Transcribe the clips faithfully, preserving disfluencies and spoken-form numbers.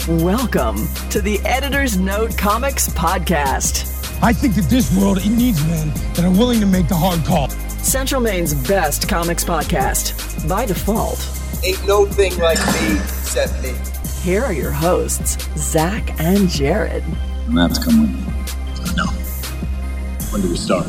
Welcome to the Editor's Note Comics Podcast. I think that this world, it needs men that are willing to make the hard call. Central Maine's best comics podcast, by default. Ain't no thing like me except me. Here are your hosts, Zach and Jared. I'm gonna have to come with me. No. When do we start?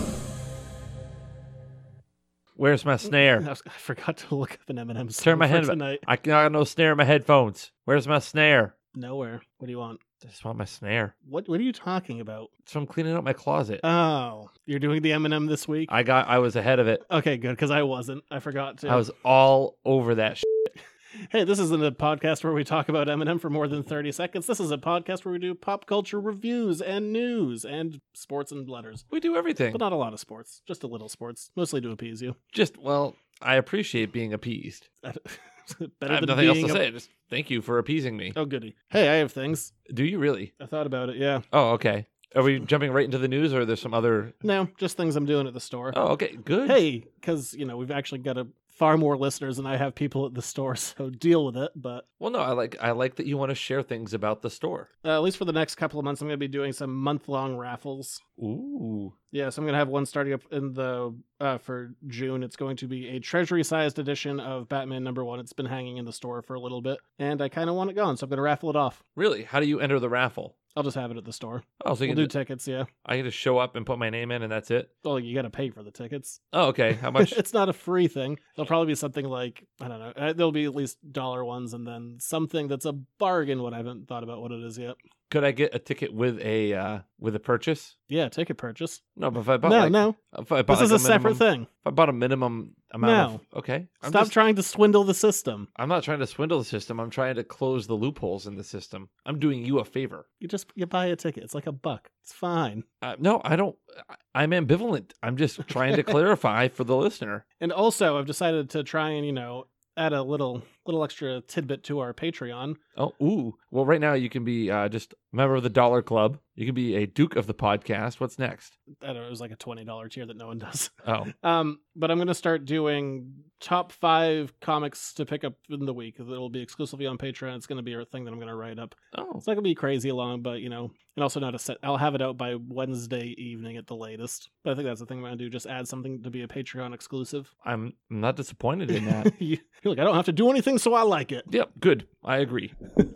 Where's my snare? I, was, I forgot to look up an Eminem song Turn my for head. tonight. I got no snare in my headphones. Where's my snare? Nowhere. What do you want? I just want my snare. What What are you talking about? So I'm cleaning up my closet. Oh, you're doing the Eminem this week? I got. I was ahead of it. Okay, good, because I wasn't. I forgot to. I was all over that shit. Hey, this isn't a podcast where we talk about Eminem for more than thirty seconds. This is a podcast where we do pop culture reviews and news and sports and letters. We do everything. But not a lot of sports. Just a little sports. Mostly to appease you. Just, well, I appreciate being appeased. Better I have than nothing else being to a... say. Just thank you for appeasing me. Oh, goody. Hey, I have things. Do you really? I thought about it, yeah. Oh, okay. Are we jumping right into the news, or are there some other... No, just things I'm doing at the store. Oh, okay. Good. Hey, because, you know, we've actually got a far more listeners than I have people at the store, so deal with it. But Well, no, I like I like that you want to share things about the store. uh, at least for the next couple of months, I'm going to be doing some month-long raffles. Ooh. Yeah, so I'm going to have one starting up in the uh, for June. It's going to be a treasury-sized edition of Batman number one. It's been hanging in the store for a little bit, and I kind of want it gone, so I'm going to raffle it off. Really? How do you enter the raffle? I'll just have it at the store. Oh, so you We'll can do tickets, yeah. I can just show up and put my name in, and that's it? Well, you got to pay for the tickets. Oh, okay. How much? It's not a free thing. There'll probably be something like, I don't know, uh, there'll be at least dollar ones, and then something that's a bargain, what I haven't thought about what it is yet. Could I get a ticket with a uh, with a purchase? Yeah, ticket purchase. No, but if I bought No, like, no. if I bought This like is a separate minimum, thing. If I bought a minimum amount No. of okay, I'm Stop just, trying to swindle the system. I'm not trying to swindle the system. I'm trying to close the loopholes in the system. I'm doing you a favor. You just you buy a ticket. It's like a buck. It's fine. Uh, no, I don't. I- I'm ambivalent. I'm just trying to clarify for the listener. And also, I've decided to try and, you know, add a little little extra tidbit to our Patreon. Oh, ooh. Well, right now you can be uh, just a member of the Dollar Club. You can be a Duke of the podcast. What's next? I don't know, it was like a twenty dollars tier that no one does. Oh, Um, but I'm going to start doing top five comics to pick up in the week. It'll be exclusively on Patreon. It's going to be a thing that I'm going to write up. oh, It's not going to be crazy long, but, you know, and also not a set. I'll have it out by Wednesday evening at the latest. But I think that's the thing I'm going to do. Just add something to be a Patreon exclusive. I'm I'm not disappointed in that. You- You're like, I don't have to do anything, so I like it. Yep, good. I agree.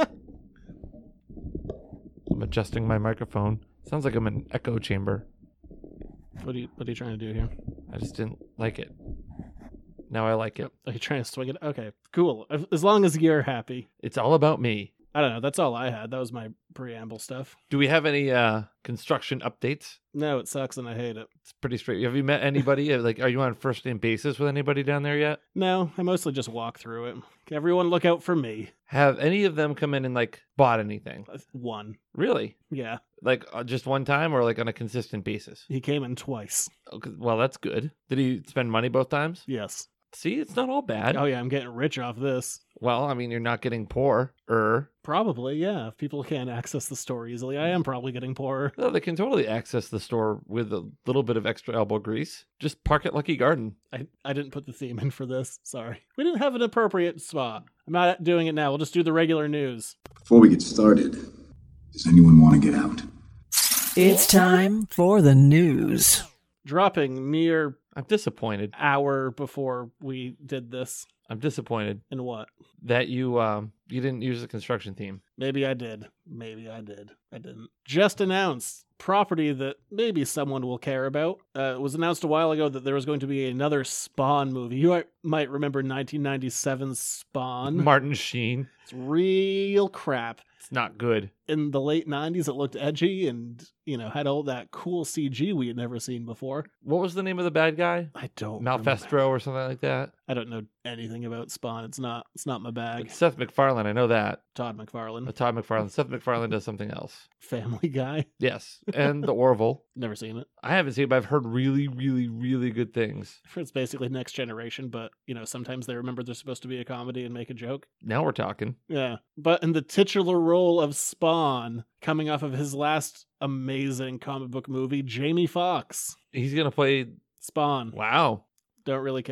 I'm adjusting my microphone. Sounds like I'm in an echo chamber. What are you What are you trying to do here? I just didn't like it. Now I like it. Are you trying to swing it? Okay, cool. As long as you're happy. It's all about me. I don't know. That's all I had. That was my preamble stuff. Do we have any uh construction updates? No, it sucks and I hate it. It's pretty straight. Have you met anybody? Like, are you on first name basis with anybody down there yet? No, I mostly just walk through it. Everyone look out for me. Have any of them come in and like bought anything? One. Really? Yeah, Like uh, just one time, or like on a consistent basis? he came in twice. Okay, well, that's good. Did he spend money both times? Yes. See, it's not all bad. Oh yeah, I'm getting rich off this. Well, I mean, you're not getting poor. Er, Probably, yeah. If people can't access the store easily, I am probably getting poorer. no, they can totally access the store with a little bit of extra elbow grease. Just park at Lucky Garden. I, I didn't put the theme in for this. Sorry. We didn't have an appropriate spot. I'm not doing it now. We'll just do the regular news. Before we get started, does anyone want to get out? It's time for the news. Dropping mere I'm disappointed. hour before we did this. I'm disappointed And what? that you um you didn't use the construction theme. Maybe I did. Maybe I did. I didn't. Just announced property that maybe someone will care about. Uh, it was announced a while ago that there was going to be another Spawn movie. You might, might remember nineteen ninety-seven's Spawn. Martin Sheen. It's real crap. It's not good. In the late nineties, it looked edgy and, you know, had all that cool C G we had never seen before. What was the name of the bad guy? I don't remember. Malfestro or something like that. I don't know anything about Spawn. It's not. It's not my bag. It's Seth MacFarlane, I know that. Todd McFarlane, Uh, Todd McFarlane. Seth MacFarlane does something else. Family Guy. Yes, and the Orville. Never seen it. I haven't seen it, but I've heard really, really, really good things. It's basically Next Generation, but, you know, sometimes they remember they're supposed to be a comedy and make a joke. Now we're talking. Yeah. But in the titular role of Spawn, coming off of his last amazing comic book movie, Jamie Foxx. He's gonna play. Spawn. Wow. Don't really care.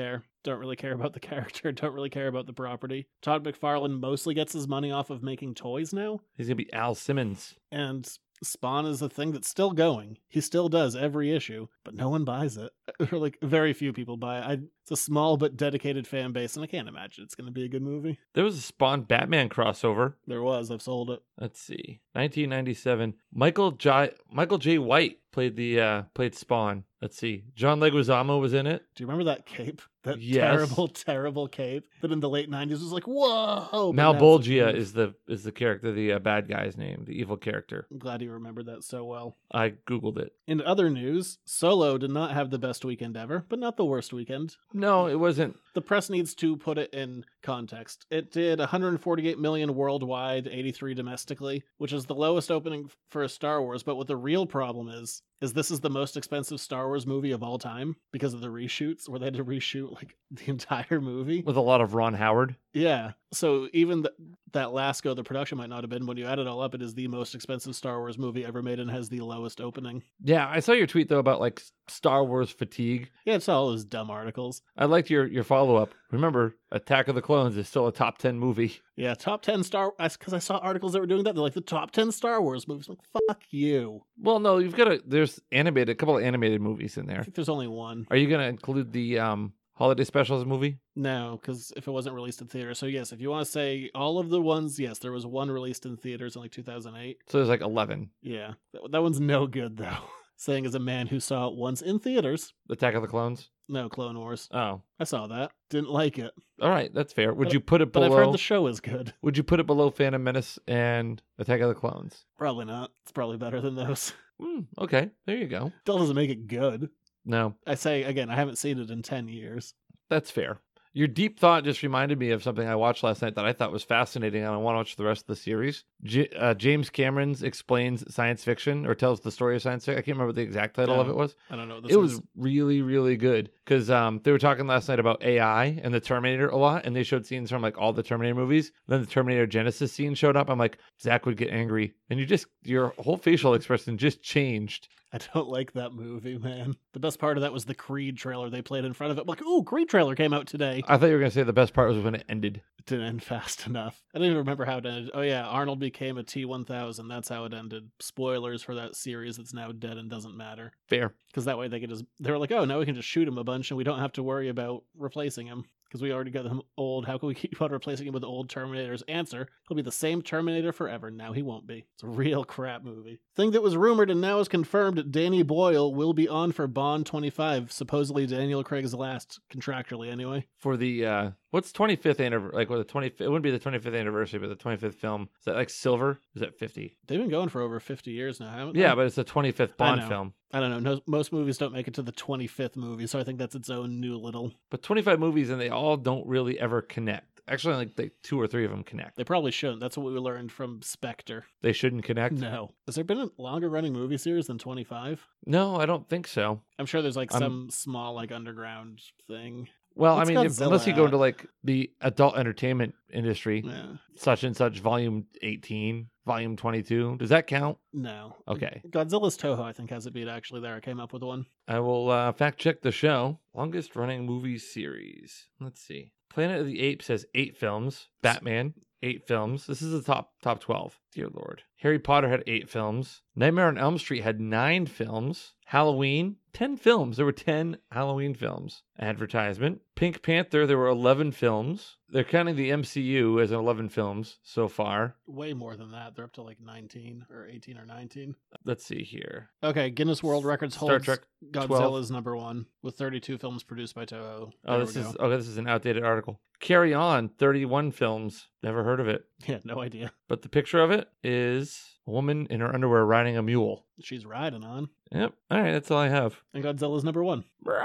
Don't really care about the character. Don't really care about the property. Todd McFarlane mostly gets his money off of making toys now. He's going to be Al Simmons. And Spawn is a thing that's still going. He still does every issue, but no one buys it. Or like very few people buy it. I, it's a small but dedicated fan base, and I can't imagine it's going to be a good movie. There was a Spawn Batman crossover. There was. I've sold it. Let's see. nineteen ninety-seven. Michael J. Michael J. White played the uh, played Spawn. Let's see. John Leguizamo was in it. Do you remember that cape? That Yes. terrible, terrible cape that in the late nineties was like, whoa! but now it's Malbolgia like, is the is the character, the uh, bad guy's name, the evil character. I'm glad you remembered that so well. I googled it. In other news, Solo did not have the best weekend ever, but not the worst weekend. No, it wasn't. The press needs to put it in context. It did one hundred forty-eight million worldwide, eighty-three domestically, which is the lowest opening for a Star Wars. But what the real problem is, is this is the most expensive Star Wars movie of all time because of the reshoots, where they had to reshoot like the entire movie. With a lot of Ron Howard. Yeah. So even th- that last go, the production might not have been. When you add it all up, it is the most expensive Star Wars movie ever made and has the lowest opening. Yeah, I saw your tweet though about like Star Wars fatigue. Yeah, it's all those dumb articles. I liked your your follow up. Remember, Attack of the Clones is still a top ten movie. Yeah, top ten Star because I saw articles that were doing that. They're like the top ten Star Wars movies. I'm like, fuck you. Well, no, you've got a there's animated a couple of animated movies in I there. think there's only one. Are you gonna include the um holiday specials movie? No, because if it wasn't released in theater. So yes, if you want to say all of the ones, yes, there was one released in theaters in like two thousand eight. So there's like eleven. Yeah, that, that one's no good though. Saying as a man who saw it once in theaters. Attack of the Clones. No, Clone Wars. Oh, I saw that. Didn't like it. all right, that's fair. Would But- you put it But below? I've heard the show is good. Would you put it below Phantom Menace and Attack of the Clones? Probably not. It's probably better than those. Hmm, okay, there you go. Still doesn't make it good. No, I say again, I haven't seen it in ten years. that's fair. Your deep thought just reminded me of something I watched last night that I thought was fascinating, and I want to watch the rest of the series. J- uh, James Cameron's explains science fiction or tells the story of science fiction. I can't remember what the exact title No, of it was. I don't know. What this It was is. really, really good because um, they were talking last night about A I and the Terminator a lot, and they showed scenes from like all the Terminator movies. Then the Terminator Genesis scene showed up. I'm like, Zach would get angry, and you just your whole facial expression just changed. I don't like that movie, man. The best part of that was the Creed trailer they played in front of it. I'm like, ooh, Creed trailer came out today. I thought you were gonna say the best part was when it ended. It didn't end fast enough. I don't even remember how it ended. Oh yeah, Arnold became a T one thousand. That's how it ended. Spoilers for that series that's now dead and doesn't matter. Fair. Because that way they could just, they were like, oh, now we can just shoot him a bunch and we don't have to worry about replacing him. Because we already got him old. How can we keep on replacing him with old Terminators? Answer, he'll be the same Terminator forever. Now he won't be. It's a real crap movie. Thing that was rumored and now is confirmed, Danny Boyle will be on for Bond twenty-five. Supposedly Daniel Craig's last, contractually anyway. For the uh what's twenty-fifth anniversary, like what the twenty-fifth, it wouldn't be the twenty-fifth anniversary, but the twenty-fifth film, is that like silver? Is that fifty? They've been going for over fifty years now, haven't they? Yeah, but it's the twenty-fifth I Bond know. film. I don't know. No, most movies don't make it to the twenty-fifth movie, so I think that's its own new little... But twenty-five movies and they all don't really ever connect. Actually, like they, two or three of them connect. They probably shouldn't. That's what we learned from Spectre. They shouldn't connect. No. Has there been a longer running movie series than twenty-five? No, I don't think so. I'm sure there's like I'm- some small like underground thing. Well, What's I mean, if, Godzilla unless you go at? into like the adult entertainment industry, Yeah. such and such volume eighteen, volume twenty-two, does that count? No. Okay. Godzilla's Toho, I think, has a beat actually there. I came up with one. I will uh, fact check the show. Longest running movie series. Let's see. Planet of the Apes has eight films. Batman, eight films. This is the top top twelve. Dear Lord. Harry Potter had eight films. Nightmare on Elm Street had nine films. Halloween, ten films. There were ten Halloween films. Advertisement. Pink Panther, there were eleven films. They're counting the M C U as eleven films so far. Way more than that. They're up to like nineteen or eighteen or nineteen. Let's see here. Okay, Guinness World Records Star holds Trek Godzilla's number one with thirty-two films produced by Toho. Oh, There this we is go. okay. This is an outdated article. Carry On, thirty-one films. Never heard of it. Yeah, no idea. But the picture of it is a woman in her underwear riding a mule. She's riding on. Yep. All right, that's all I have. And Godzilla's number one.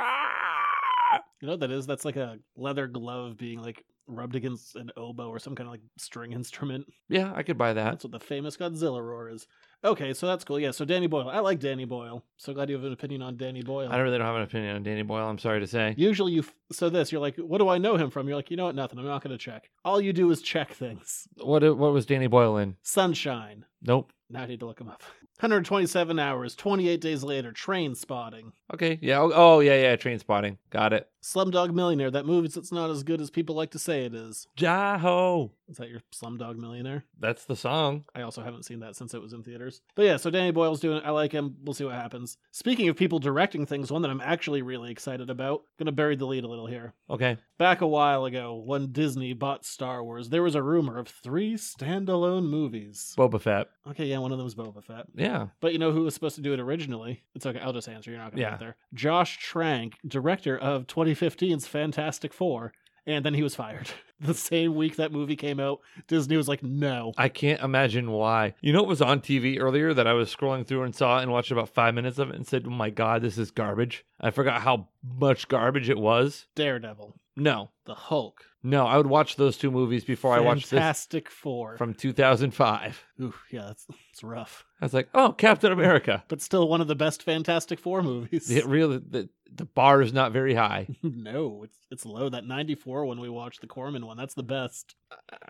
You know what that is? That's like a leather glove being like rubbed against an oboe or some kind of like string instrument. Yeah, I could buy that. That's what the famous Godzilla roar is. Okay, so that's cool. Yeah, so Danny Boyle. I like Danny Boyle. So glad you have an opinion on Danny Boyle. I really don't have an opinion on Danny Boyle. I'm sorry to say. Usually you, f- so this, you're like, what do I know him from? You're like, you know what? Nothing. I'm not going to check. All you do is check things. What What was Danny Boyle in? Sunshine. Nope. Now I need to look him up. hundred twenty-seven hours, twenty-eight days later, Train Spotting. Okay, yeah. Oh, oh, yeah, yeah. Train Spotting. Got it. Slumdog Millionaire, that movie that's not as good as people like to say it is. Jaho. Is that your Slumdog Millionaire? That's the song. I also haven't seen that since it was in theaters. But yeah, so Danny Boyle's doing it. I like him. We'll see what happens. Speaking of people directing things, one that I'm actually really excited about. I'm gonna bury the lead a little here. Okay. Back a while ago, when Disney bought Star Wars, there was a rumor of three standalone movies. Boba Fett. Okay, yeah, one of them was Boba Fett. Yeah. But you know who was supposed to do it originally? It's okay, I'll just answer. You're not gonna Yeah. get there. Josh Trank, director of twenty fifteen's Fantastic Four. And then he was fired. The same week that movie came out, Disney was like, no. I can't imagine why. You know what was on T V earlier that I was scrolling through and saw and watched about five minutes of it and said, oh my God, this is garbage. I forgot how much garbage it was. Daredevil. No. The Hulk. No, I would watch those two movies before I watched this Fantastic Four. from two thousand five. Ooh, yeah, that's, that's rough. I was like, oh, Captain America. But still one of the best Fantastic Four movies. It really, the, the bar is not very high. No, it's it's low. That ninety-four when we watched the Corman one, that's the best. Uh,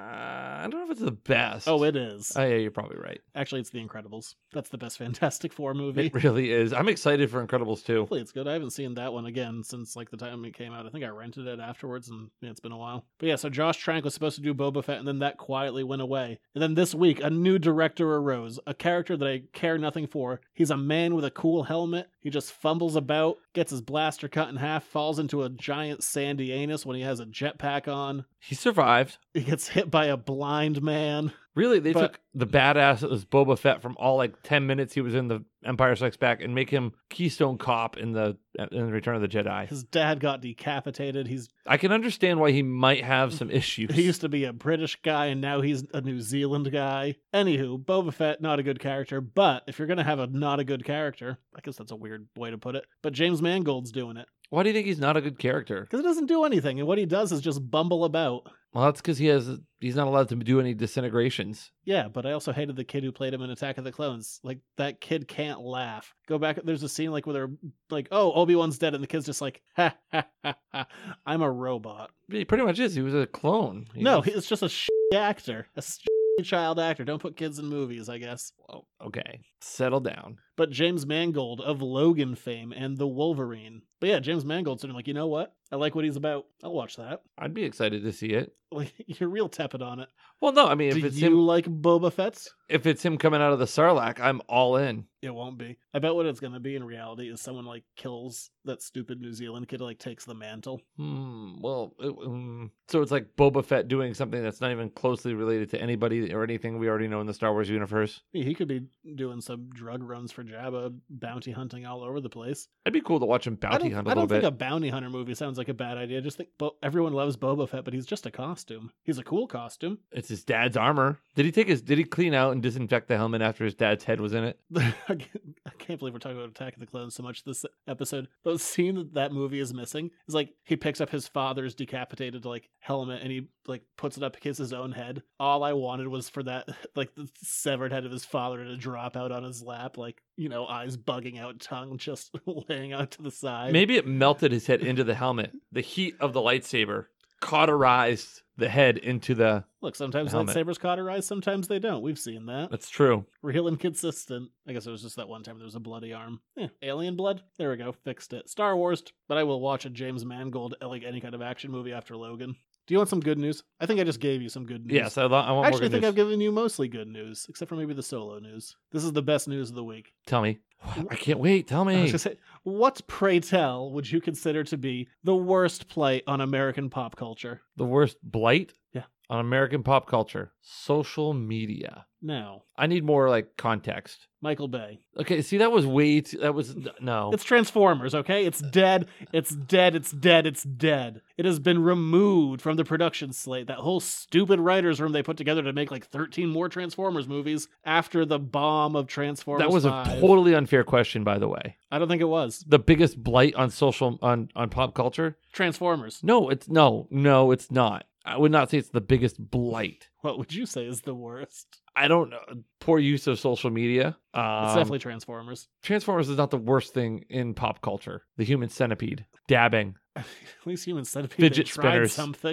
I don't know if it's the best. Oh, it is. Oh, yeah, you're probably right. Actually, it's The Incredibles. That's the best Fantastic Four movie. It really is. I'm excited for Incredibles two. Hopefully it's good. I haven't seen that one again since like the time it came out. I think I rented it afterwards, and yeah, it's been a while. But yeah, so Josh Trank was supposed to do Boba Fett, and then that quietly went away. And then this week, a new director arose, a character that I care nothing for. He's a man with a cool helmet. He just fumbles about, gets his blaster cut in half, falls into a giant sandy anus when he has a jetpack on. He survived. He gets hit by a blind man. Really, they But- took the badass that was Boba Fett from all like ten minutes he was in the Empire Strikes Back and make him Keystone Cop in the in Return of the Jedi. His dad got decapitated. He's I can understand why he might have some issues. He used to be a British guy, and now he's a New Zealand guy. Anywho, Boba Fett, not a good character, but if you're going to have a not a good character, I guess that's a weird way to put it, but James Mangold's doing it. Why do you think he's not a good character? Because he doesn't do anything, and what he does is just bumble about. Well, that's because he has he's not allowed to do any disintegrations. Yeah, but I also hated the kid who played him in Attack of the Clones. Like, that kid can't laugh. Go back, there's a scene like where they're like, oh, Obi-Wan's dead, and the kid's just like, ha, ha, ha, ha, I'm a robot. He pretty much is. He was a clone. He No, was- it's just a sh- actor. A sh- child actor. Don't put kids in movies, I guess. Well, okay, settle down. But James Mangold of Logan fame and The Wolverine. But yeah, James Mangold's sort of like, you know what? I like what he's about. I'll watch that. I'd be excited to see it. Like, you're real tepid on it. Well, no, I mean, if Do it's you him, like Boba Fett's? if it's him coming out of the Sarlacc, I'm all in. It won't be. I bet what it's going to be in reality is someone like kills that stupid New Zealand kid, like takes the mantle. Hmm. Well, it, um, so it's like Boba Fett doing something that's not even closely related to anybody or anything we already know in the Star Wars universe. Yeah, he could be doing some drug runs for Jabba, bounty hunting all over the place. It'd be cool to watch him I bounty don't, hunt a I don't little think bit. a bounty hunter movie sounds like a bad idea. I just think Bo- everyone loves Boba Fett, but he's just a costume. He's a cool costume. It's his dad's armor. Did he take his? Did he clean out and disinfect the helmet after his dad's head was in it? I can't believe we're talking about Attack of the Clones so much this episode. But the scene that that movie is missing is like he picks up his father's decapitated like helmet and he like puts it up against his own head. All I wanted was for that like the severed head of his father to drop out on his lap, like, you know, eyes bugging out, tongue just laying out to the side. Maybe it melted his head into the helmet. The heat of the lightsaber cauterized the head into the. Look, sometimes helmet. lightsabers cauterize, sometimes they don't. We've seen that. That's true. Real inconsistent. I guess it was just that one time there was a bloody arm. Yeah, alien blood? There we go. Fixed it. Star Wars, but I will watch a James Mangold, like any kind of action movie after Logan. Do you want some good news? I think I just gave you some good news. Yes, I, lo- I want I more actually good think news. I've given you mostly good news, except for maybe the solo news. This is the best news of the week. Tell me. I can't wait. Tell I was me. gonna say, what, pray tell, would you consider to be the worst play on American pop culture? The worst blight Yeah. on American pop culture. Social media. No. I need more like context. Michael Bay. Okay, see that was way too, that was no. It's Transformers, okay? It's dead. It's dead. It's dead. It's dead. It has been removed from the production slate. That whole stupid writer's room they put together to make like thirteen more Transformers movies after the bomb of Transformers That was a five. totally unfair question, by the way. I don't think it was. The biggest blight on social on on pop culture? Transformers. No, it's no, no, it's not. I would not say it's the biggest blight. What would you say is the worst? I don't know. Poor use of social media. Um, It's definitely Transformers. Transformers is not the worst thing in pop culture. The human centipede, dabbing. At least Human Centipede Fidget they tried spinners. something.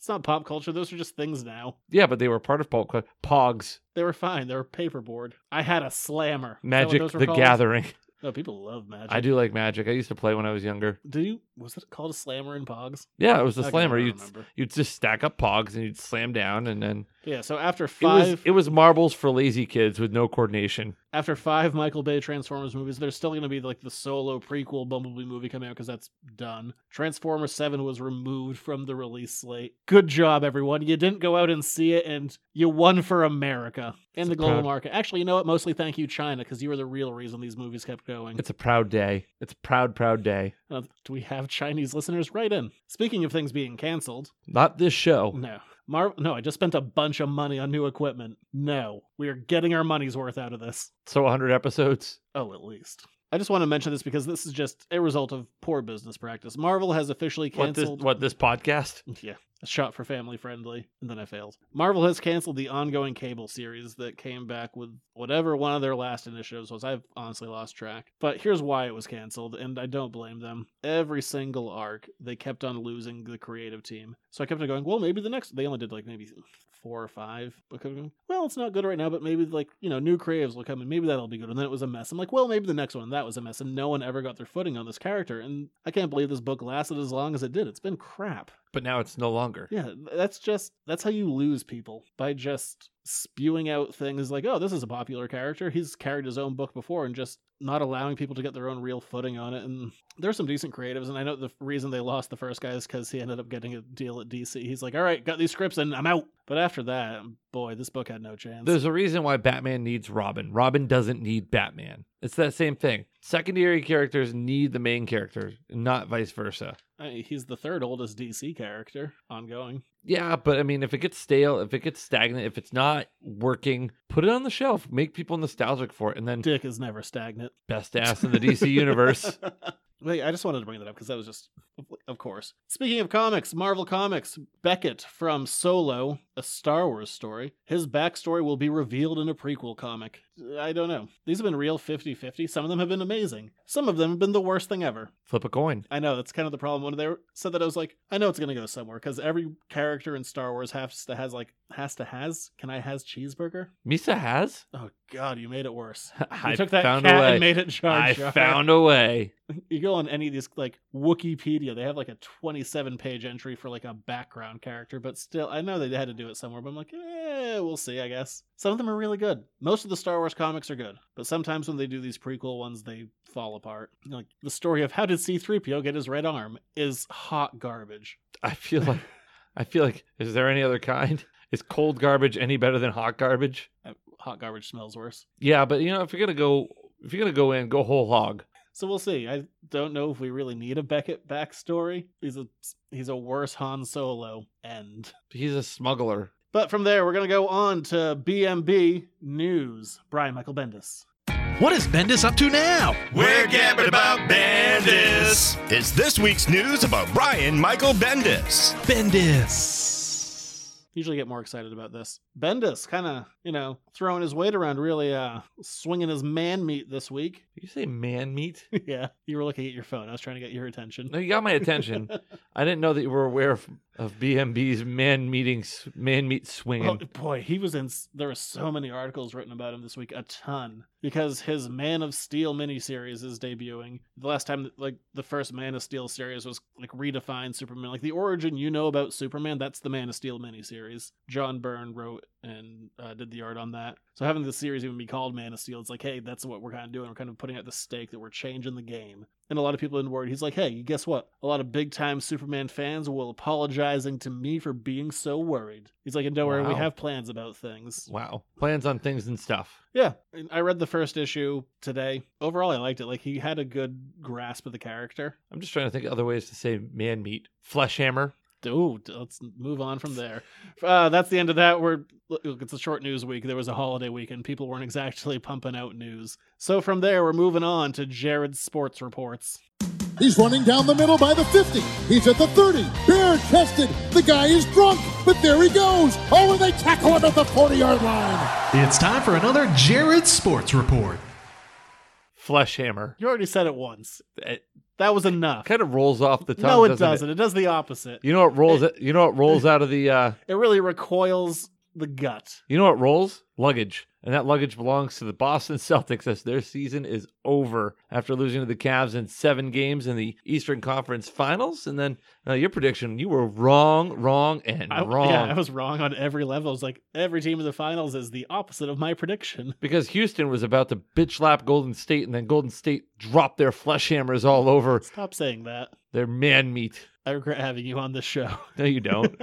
It's not pop culture. Those are just things now. Yeah, but they were part of pop culture. Pogs. They were fine. They were paperboard. I had a slammer. Is that what Magic those were the called? Gathering. No, people love Magic. I do like Magic. I used to play when I was younger. Do you? Was it called a slammer in Pogs? Yeah, it was a Okay, I slammer. don't You'd remember. you'd just stack up Pogs and you'd slam down, and then Yeah. So after it five, was it was marbles for lazy kids with no coordination. after five Michael Bay Transformers movies, there's still going to be like the solo prequel Bumblebee movie coming out because that's done. Transformers seven was removed from the release slate. Good job, everyone. You didn't go out and see it, and you won for America and the global proud- market. Actually, you know what? Mostly thank you, China, because you were the real reason these movies kept going. It's a proud day. It's a proud, proud day. Uh, do we have Chinese listeners? Right in. Speaking of things being canceled, Not this show. no. Mar- no, I just spent a bunch of money on new equipment. No, we are getting our money's worth out of this. So one hundred episodes. Oh, at least. I just want to mention this because this is just a result of poor business practice. Marvel has officially What this? canceled. What this podcast? Yeah, a shot for family friendly, and then I failed. Marvel has canceled the ongoing cable series that came back with whatever one of their last initiatives was. I've honestly lost track. But here's why it was canceled, and I don't blame them. Every single arc, they kept on losing the creative team. So I kept on going, well, maybe the next. They only did like maybe four or five. Well, it's not good right now, but maybe like, you know, new creatives will come and maybe that'll be good. And then it was a mess. I'm like, well, maybe the next one, that was a mess. And no one ever got their footing on this character. And I can't believe this book lasted as long as it did. It's been crap. But now it's no longer. Yeah, that's just, that's how you lose people, by just spewing out things like, oh, this is a popular character. He's carried his own book before, and just not allowing people to get their own real footing on it. And there's some decent creatives, and I know the reason they lost the first guy is because he ended up getting a deal at D C. He's like, all right, got these scripts and I'm out. But after that, boy, this book had no chance. There's a reason why Batman needs Robin. Robin doesn't need Batman. It's that same thing. Secondary characters need the main character, not vice versa. I mean, he's the third oldest D C character ongoing. Yeah, but I mean, if it gets stale, if it gets stagnant, if it's not working, put it on the shelf. Make people nostalgic for it, and then Dick is never stagnant. best ass in the D C universe. Wait, I just wanted to bring that up because that was just, of course. Speaking of comics, Marvel Comics, Beckett from Solo, a Star Wars story. His backstory will be revealed in a prequel comic. I don't know. These have been real fifty-fifty. Some of them have been amazing. Some of them have been the worst thing ever. Flip a coin. I know, that's kind of the problem. When they said that, I was like, I know it's going to go somewhere because every character in Star Wars has to has like, has to has? Can I has cheeseburger? Misa has. Oh, God, you made it worse. I You took that found cat a way. and made it Jar I Jar. found a way. You go on any of these, like, Wikipedia, they have, like, a twenty-seven page entry for, like, a background character, but still, I know they had to do it somewhere, but I'm like, eh, we'll see, I guess. Some of them are really good. Most of the Star Wars comics are good, but sometimes when they do these prequel ones, they fall apart. Like, the story of how did C three P O get his red arm is hot garbage. I feel like, I feel like, is there any other kind? Is cold garbage any better than hot garbage? Uh, Hot garbage smells worse. Yeah, but you know, if you're gonna go, if you're gonna go in, go whole hog. So we'll see. I don't know if we really need a Beckett backstory. He's a he's a worse Han Solo end. He's a smuggler. But from there, we're going to go on to B M B News. Brian Michael Bendis. What is Bendis up to now? We're gabbing about Bendis. It's this week's news about Brian Michael Bendis. Bendis. Usually get more excited about this. Bendis kind of, you know, throwing his weight around, really uh, swinging his man meat this week. Did you say man meat? Yeah, you were looking at your phone. I was trying to get your attention. No, you got my attention. I didn't know that you were aware of, of B M B's man meetings, man meat swinging. Oh, boy, he was in. There were so many articles written about him this week, a ton, because his Man of Steel miniseries is debuting. The last time, like the first Man of Steel series was like redefined Superman, like the origin you know about Superman. That's the Man of Steel miniseries. John Byrne wrote and uh, did the art on that. So having the series even be called Man of Steel, it's like, hey, that's what we're kind of doing. We're kind of putting out the stake that we're changing the game. And a lot of people have been worried. He's like, hey, guess what? A lot of big-time Superman fans will apologizing to me for being so worried. He's like, and don't worry, we Wow. have plans about things. Wow. Plans on things and stuff. Yeah, and I read the first issue today. Overall, I liked it. Like, he had a good grasp of the character. I'm just trying to think of other ways to say man meat. Flesh hammer. Ooh, let's move on from there. Uh, that's the end of that. We're look, it's a short news week. There was a holiday weekend. People weren't exactly pumping out news. So from there, we're moving on to Jared's sports reports. He's running down the middle by the fifty. He's at the thirty. Bare-chested. The guy is drunk, but there he goes. Oh, and they tackle him at the forty-yard line. It's time for another Jared Sports Report. Flesh hammer. You already said it once. That, That was enough. Kind of rolls off the tongue. No, it doesn't doesn't. It? it does the opposite. You know what rolls? It, you know what rolls out of the. Uh, It really recoils the gut. you know what rolls? Luggage, and that luggage belongs to the Boston Celtics as their season is over after losing to the Cavs in seven games in the Eastern Conference Finals. And then uh, your prediction, you were wrong, wrong, and I, wrong. Yeah, I was wrong on every level. It's like every team in the finals is the opposite of my prediction. Because Houston was about to bitch slap Golden State, and then Golden State dropped their flesh hammers all over Stop saying that. their man meat. I regret having you on this show. No, you don't.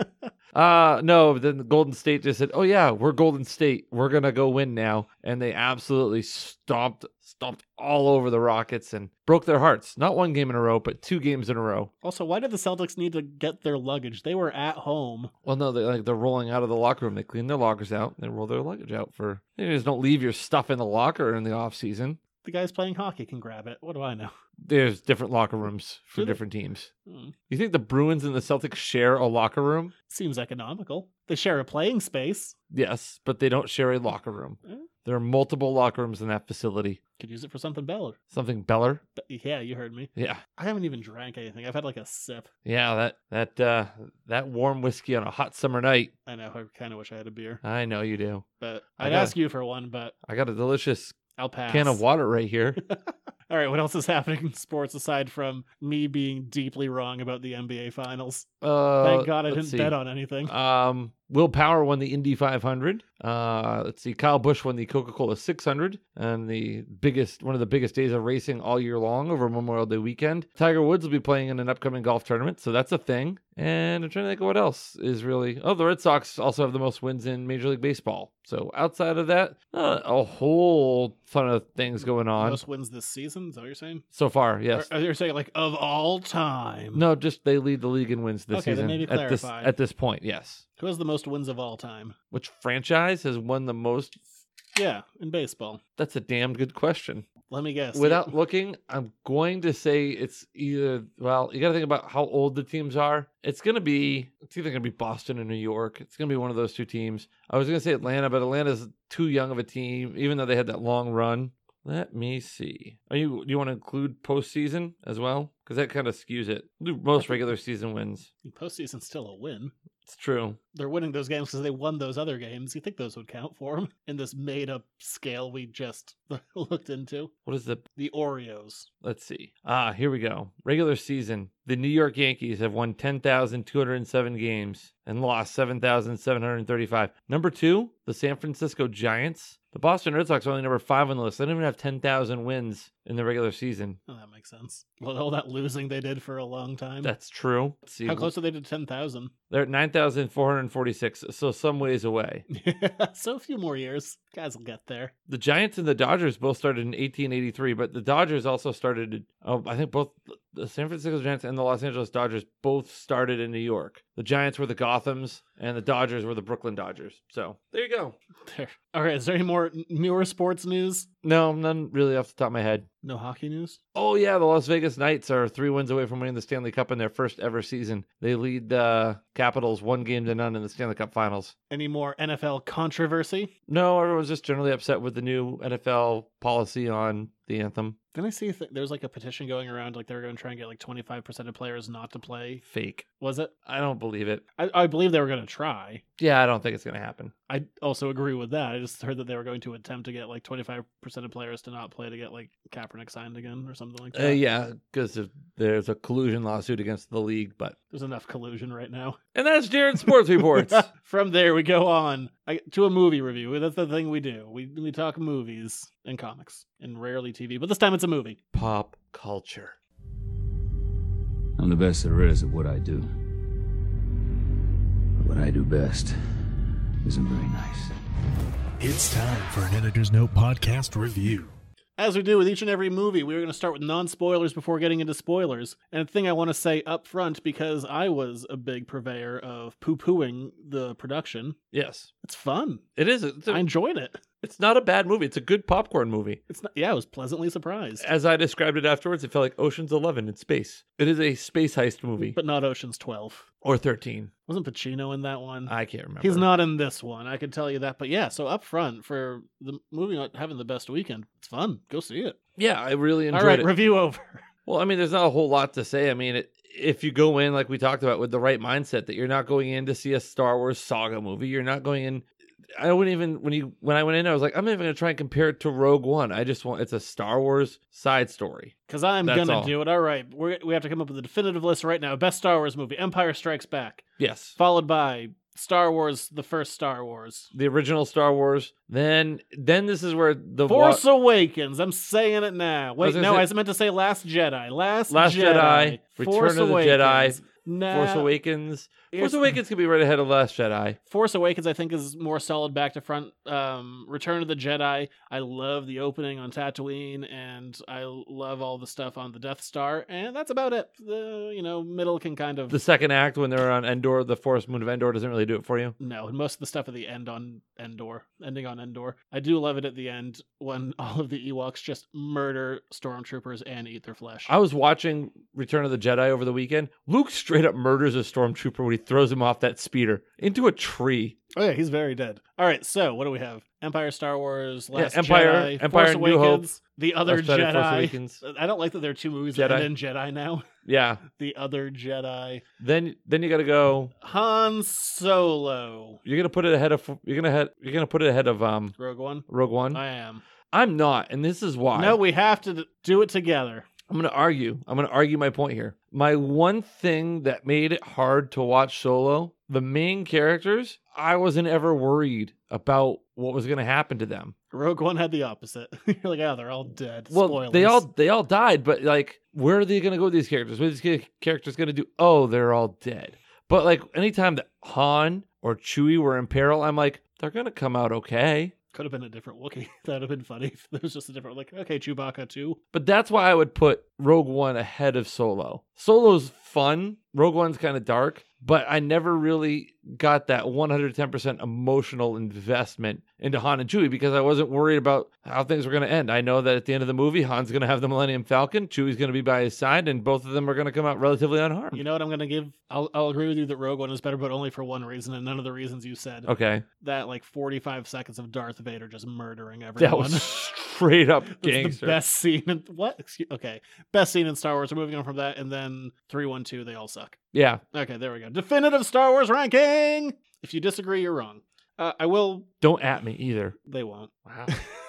uh no, then the Golden State just said, oh yeah, we're Golden State. We're gonna go win now. And they absolutely stomped stomped all over the Rockets and broke their hearts. Not one game in a row, but two games in a row. Also, why did the Celtics need to get their luggage? They were at home. Well, no, they're like they're rolling out of the locker room. They clean their lockers out, and they roll their luggage out for you just don't leave your stuff in the locker in the off season. The guys playing hockey can grab it. What do I know? There's different locker rooms for Do they? different teams. Hmm. You think the Bruins and the Celtics share a locker room? Seems economical. They share a playing space. Yes, but they don't share a locker room. Eh? There are multiple locker rooms in that facility. Could use it for something better. Something Beller? But yeah, you heard me. Yeah. I haven't even drank anything. I've had like a sip. Yeah, that that uh that warm whiskey on a hot summer night. I know. I kind of wish I had a beer. I know you do. But I I'd got- ask you for one, but I got a delicious I'll pass. can of water right here. All right, what else is happening in sports aside from me being deeply wrong about the N B A Finals? Uh, Thank God I let's didn't see. bet on anything. Um, Will Power won the Indy five hundred. Uh, let's see. Kyle Busch won the Coca-Cola six hundred, and the biggest, one of the biggest days of racing all year long over Memorial Day weekend. Tiger Woods will be playing in an upcoming golf tournament, so that's a thing. And I'm trying to think of what else is really. Oh, the Red Sox also have the most wins in Major League Baseball. So outside of that, uh, a whole ton of things going on Most wins this season? Is that what you're saying? so far. Yes. Or, are you saying like of all time? No, just they lead the league in wins this Okay, then season. maybe at this clarify. at this point, yes. Who has the most wins of all time? Which franchise has won the most? Yeah, in baseball. That's a damn good question. Let me guess. Without looking, I'm going to say it's either, well, you got to think about how old the teams are. It's going to be, it's either going to be Boston or New York. It's going to be one of those two teams. I was going to say Atlanta, but Atlanta's too young of a team, even though they had that long run. Let me see. Are you, do you want to include postseason as well? Because that kind of skews it. Do most regular season wins. Postseason's still a win. It's true. They're winning those games because they won those other games. You think those would count for them in this made-up scale we just looked into? What is the The Oreos. Let's see. Ah, here we go. Regular season. The New York Yankees have won ten thousand two hundred seven games and lost seven thousand seven hundred thirty-five. Number two, the San Francisco Giants. The Boston Red Sox are only number five on the list. They don't even have ten thousand wins in the regular season. Oh, that makes sense. Well, all that losing they did for a long time. That's true. Let's see. How close are they to ten thousand? They're at nine thousand four hundred forty-six, so some ways away. So a few more years. Guys will get there. The Giants and the Dodgers both started in eighteen eighty-three, but the Dodgers also started, oh, I think both the San Francisco Giants and the Los Angeles Dodgers both started in New York. The Giants were the Gothams, and the Dodgers were the Brooklyn Dodgers. So there you go. There. All right, is there any more newer sports news? No, none really off the top of my head. No hockey news? Oh, yeah, the Las Vegas Knights are three wins away from winning the Stanley Cup in their first ever season. They lead the uh, Capitals one game to none in the Stanley Cup Finals. Any more N F L controversy? No, everyone's just generally upset with the new N F L policy on the anthem. Didn't I see th- there's like a petition going around, like they were going to try and get like twenty-five percent of players not to play? Fake. Was it? I don't believe it. I, I believe they were going to try. Yeah, I don't think it's going to happen. I also agree with that. I just heard that they were going to attempt to get like twenty-five percent of players to not play to get like Kaepernick signed again or something like that. Uh, yeah, because there's a collusion lawsuit against the league, but... There's enough collusion right now. And that's Jared Sports Reports. From there, we go on I, to a movie review. That's the thing we do. We, we talk movies and comics and rarely T V, but this time it's a movie. Pop culture. I'm the best there is at what I do. But what I do best isn't very nice. It's time for an Editor's Note podcast review. As we do with each and every movie, we're going to start with non-spoilers before getting into spoilers. And the thing I want to say up front, because I was a big purveyor of poo-pooing the production, Yes. it's fun. It is. It's, a, I enjoyed it. it's not a bad movie. It's a good popcorn movie. It's not, yeah, I was pleasantly surprised. As I described it afterwards, it felt like Ocean's Eleven in space. It is a space heist movie. But not Ocean's twelve. Or thirteen. Wasn't Pacino in that one? I can't remember. He's not in this one, I can tell you that. But yeah, so up front, for the movie not having the best weekend, it's fun. Go see it. Yeah, I really enjoyed All right, it. review over. Well, I mean, there's not a whole lot to say. I mean, it, if you go in, like we talked about, with the right mindset, that you're not going in to see a Star Wars saga movie. You're not going in. I wouldn't even when you when I went in, I was like, I'm not even gonna try and compare it to Rogue One. I just want it's a Star Wars side story. Because I'm That's gonna all. do it. All right, We're, we have to come up with a definitive list right now. Best Star Wars movie: Empire Strikes Back, Yes, followed by Star Wars: The First Star Wars, the original Star Wars. Then then this is where the Force wa- Awakens. I'm saying it now. Wait, was gonna no, say- I meant to say Last Jedi. Last, Last Jedi, Return Force of the Awakens. Jedi, Nah, Force Awakens. Here's- Force Awakens could be right ahead of Last Jedi. Force Awakens, I think, is more solid back to front. Um, Return of the Jedi, I love the opening on Tatooine, and I love all the stuff on the Death Star, and that's about it. The you know middle can kind of The second act when they're on Endor, the Forest Moon of Endor, doesn't really do it for you. no, and most of the stuff at the end on Endor, ending on Endor. I do love it at the end when all of the Ewoks just murder stormtroopers and eat their flesh. I was watching Return of the Jedi over the weekend. Luke straight up murders a stormtrooper when he throws him off that speeder into a tree. Oh yeah, he's very dead. All right, so what do we have? Empire, Star Wars, Last Yeah, Empire, Jedi, Empire, Force New Hope, Awakens, The Other Last Jedi, Force Jedi. Awakens. I don't like that there are two movies Jedi. that end in Jedi now. Yeah. The Other Jedi. Then then you got to go. Han Solo. You're gonna put it ahead of. You're gonna head. You're gonna put it ahead of um Rogue One. Rogue One. I am. I'm not, and this is why. No, we have to d- do it together. I'm going to argue. I'm going to argue my point here. My one thing that made it hard to watch Solo, the main characters, I wasn't ever worried about what was going to happen to them. Rogue One had the opposite. You're like, oh, they're all dead. Well, Spoilers. they all they all died, but like, where are they going to go with these characters? What are these ca- characters going to do? Oh, they're all dead. But like, anytime that Han or Chewie were in peril, I'm like, they're going to come out okay. Could have been a different Wookiee. That would have been funny if there was just a different, like, okay, Chewbacca too. But that's why I would put Rogue One ahead of Solo. Solo's fun. Rogue One's kind of dark, but I never really got that one hundred ten percent emotional investment into Han and Chewie because I wasn't worried about how things were going to end. I know that at the end of the movie, Han's going to have the Millennium Falcon, Chewie's going to be by his side, and both of them are going to come out relatively unharmed. You know what I'm going to give? I'll, I'll agree with you that Rogue One is better, but only for one reason, and none of the reasons you said. Okay. That, like, forty-five seconds of Darth Vader just murdering That everyone. was straight up That's gangster. the best scene in what? Excuse, okay, best scene in Star Wars. We're moving on from that, and then three one two. They all suck. Yeah. Okay, there we go. Definitive Star Wars ranking. If you disagree, you're wrong. Uh, I will. Don't at me either. They won't. Wow.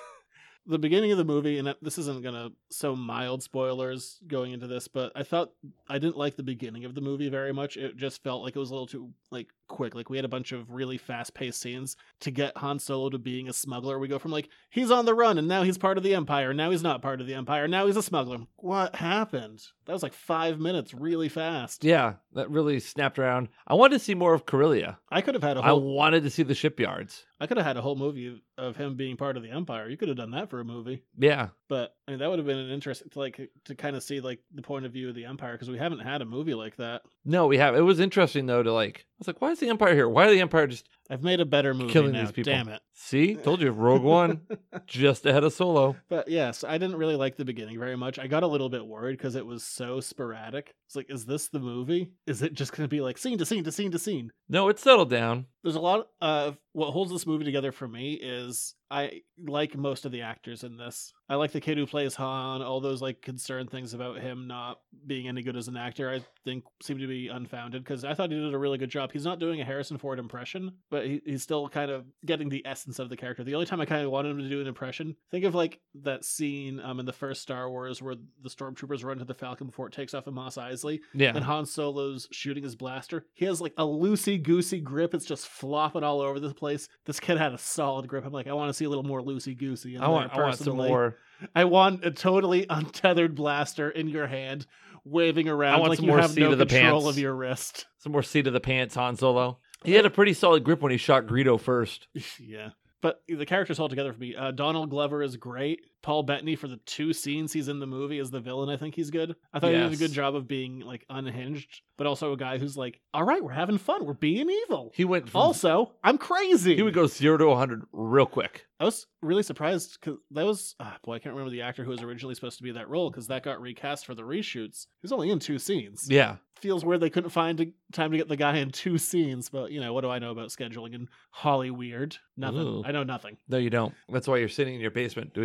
The beginning of the movie, and this isn't gonna so mild spoilers going into this, but I thought I didn't like the beginning of the movie very much. It just felt like it was a little too like quick. Like we had a bunch of really fast paced scenes to get Han Solo to being a smuggler. We go from like he's on the run and now he's part of the Empire. Now he's not part of the Empire. Now he's a smuggler. What happened? That was like five minutes, really fast. Yeah, that really snapped around. I wanted to see more of Corellia. I could have had a I whole. wanted to see the shipyards. I could have had a whole movie of him being part of the Empire. You could have done that for a movie. Yeah. But I mean, that would have been an interesting to like to kind of see like the point of view of the Empire because we haven't had a movie like that. No, we have. It was interesting though to like. I was like, why is the Empire here? Why are the Empire just I've made a better movie killing now. these people? Damn it! See, told you, Rogue One, just ahead of Solo. But yes, I didn't really like the beginning very much. I got a little bit worried because it was so sporadic. It's like, is this the movie? Is it just going to be like scene to scene to scene to scene? No, it settled down. There's a lot of what holds this movie together for me is I like most of the actors in this. I like the kid who plays Han. All those like concerned things about him not being any good as an actor, I think, seem to be unfounded because I thought he did a really good job. He's not doing a Harrison Ford impression, but he, he's still kind of getting the essence of the character. The only time I kind of wanted him to do an impression, think of like that scene um in the first Star Wars where the stormtroopers run to the Falcon before it takes off at Mos Eisley. Yeah. And Han Solo's shooting his blaster. He has like a loosey-goosey grip. It's just flopping all over the place. This kid had a solid grip. I'm like, I want to see a little more loosey-goosey. in I want. there I want some personally. more. I want a totally untethered blaster in your hand, waving around I want like some you more have seat no of the control pants. of your wrist. Some more seat of the pants, Han Solo. He had a pretty solid grip when he shot Greedo first. Yeah. But the characters hold together for me. Uh, Donald Glover is great. Paul Bettany, for the two scenes he's in the movie as the villain, I think he's good. I thought he did a Yes. good job of being like unhinged, but also a guy who's like, all right, we're having fun. We're being evil. He went from, Also, I'm crazy. he would go zero to one hundred real quick. I was really surprised because that was, ah, boy, I can't remember the actor who was originally supposed to be that role because that got recast for the reshoots. He was only in two scenes. Yeah. Feels weird they couldn't find a, time to get the guy in two scenes, but you know, what do I know about scheduling in Hollyweird? Nothing. Ooh. I know nothing. No, you don't. That's why you're sitting in your basement doing a comic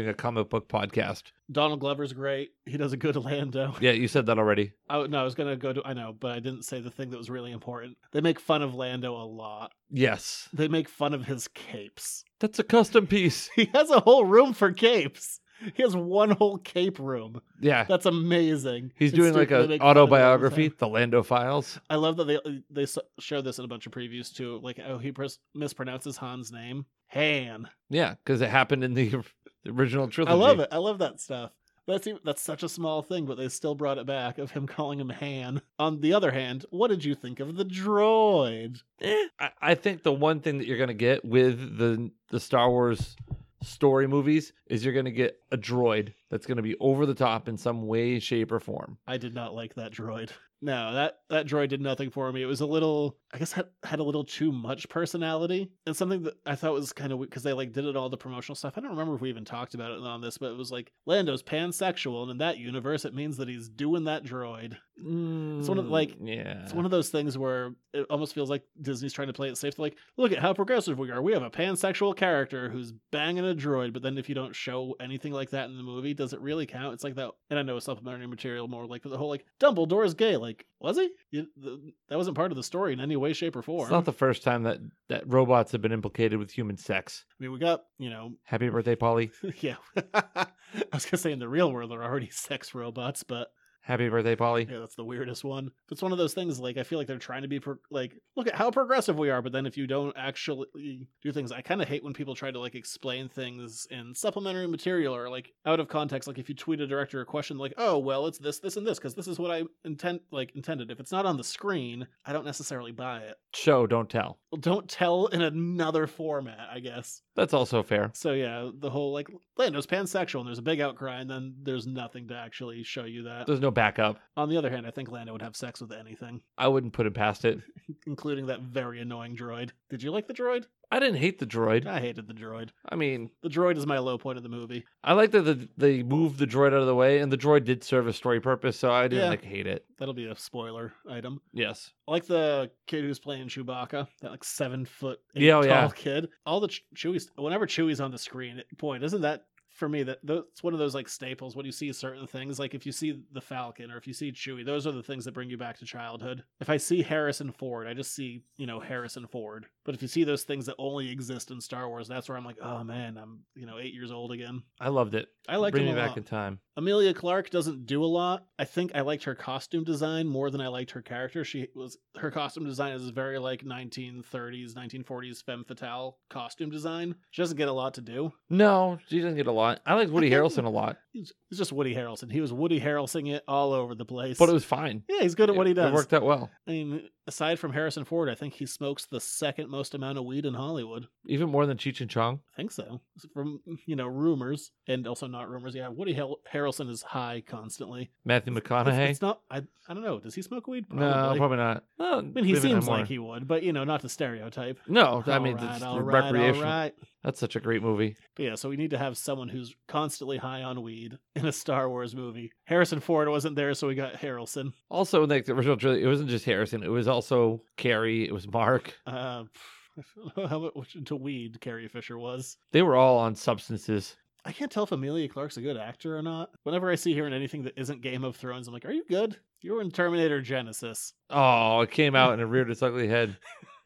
Notebook podcast. Donald Glover's great. He does a good Lando. Yeah, you said that already. Oh, no, I was going to go to, I know, but I didn't say the thing that was really important. They make fun of Lando a lot. Yes. They make fun of his capes. That's a custom piece. He has a whole room for capes. He has one whole cape room. Yeah. That's amazing. He's It's doing stupid. like They an make fun of it all the autobiography, time. The Lando Files. I love that they they show this in a bunch of previews too. Like how he pres- mispronounces Han's name. Han. Yeah, because it happened in the original trilogy. I love it. I love that stuff. That's even, that's such a small thing, but they still brought it back of him calling him Han. On the other hand, what did you think of the droid? Eh, I, I think the one thing that you're going to get with the the Star Wars story movies is you're going to get a droid that's going to be over the top in some way, shape, or form. I did not like that droid. No, that, that droid did nothing for me. It was a little, I guess, had, had a little too much personality. And something that I thought was kind of weird, because they like did it all the promotional stuff. I don't remember if we even talked about it on this, but it was like, Lando's pansexual, and in that universe, it means that he's doing that droid. Mm, It's one of like, yeah. it's one of those things where it almost feels like Disney's trying to play it safe. They're like, look at how progressive we are. We have a pansexual character who's banging a droid, but then if you don't show anything like that in the movie, does it really count? It's like that, and I know it's supplementary material more like the whole like Dumbledore's gay. Like, was he? You, the, that wasn't part of the story in any way, shape, or form. It's not the first time that, that robots have been implicated with human sex. I mean, we got, you know, Happy birthday, Polly. yeah. I was gonna say in the real world there are already sex robots, but Happy birthday, Polly. yeah, that's the weirdest one. It's one of those things like I feel like they're trying to be pro- like, look at how progressive we are, but then if you don't actually do things, I kind of hate when people try to like explain things in supplementary material or like out of context. Like if you tweet a director a question like, oh well, it's this, this, and this because this is what I intend like intended. If it's not on the screen, I don't necessarily buy it. Show, don't tell. Well, don't tell in another format, I guess. That's also fair. So yeah, the whole like Lando's pansexual and there's a big outcry and then there's nothing to actually show you that. There's no backup. On the other hand, I think Lando would have sex with anything, I wouldn't put it past it. including that very annoying droid. Did you like the droid? I didn't hate the droid. I hated the droid. I mean, The droid is my low point of the movie. I like that the, they moved the droid out of the way, and the droid did serve a story purpose, so I didn't Yeah. like hate it. That'll be a spoiler item. Yes. I like the kid who's playing Chewbacca, that like seven foot eight Yeah, oh, tall yeah. kid. All the Ch- Chewie's, whenever Chewie's on the screen, boy, doesn't that for me that that's one of those like staples when you see certain things. Like if you see the Falcon or if you see Chewie, those are the things that bring you back to childhood. If I see Harrison Ford, I just see, you know, Harrison Ford. But if you see those things that only exist in Star Wars, that's where I'm like, oh man, I'm, you know, eight years old again. I loved it. I liked Bring him me a back lot. in time. Amelia Clarke doesn't do a lot. I think I liked her costume design more than I liked her character. She was her costume design is very like nineteen thirties, nineteen forties femme fatale costume design. She doesn't get a lot to do. No, she doesn't get a lot. I liked Woody I can't- Harrelson a lot, He's, he's just Woody Harrelson. He was Woody Harrelsing it all over the place. but it was fine. yeah, he's good at what he It- does. It worked out well. I mean, aside from Harrison Ford, I think he smokes the second most amount of weed in Hollywood. Even more than Cheech and Chong. I think so. From, you know, rumors and also not rumors. Yeah, Woody Har- Harrelson is high constantly. Matthew It's, McConaughey. it's not. I. I don't know. Does he smoke weed? No, probably not. No, I mean, he maybe not seems more. like he would, but you know, not to stereotype. No, I mean, All right, it's all right, recreational. all right. That's such a great movie. But yeah, so we need to have someone who's constantly high on weed in a Star Wars movie. Harrison Ford wasn't there, so we got Harrelson. Also, in like the original trilogy, it wasn't just Harrison. It was also Carrie. It was Mark. Uh, I don't know how much into weed Carrie Fisher was. They were all on substances. I can't tell if Amelia Clark's a good actor or not. Whenever I see her in anything that isn't Game of Thrones, I'm like, are you good? You were in Terminator Genesis. Oh, it came out and it reared its ugly head.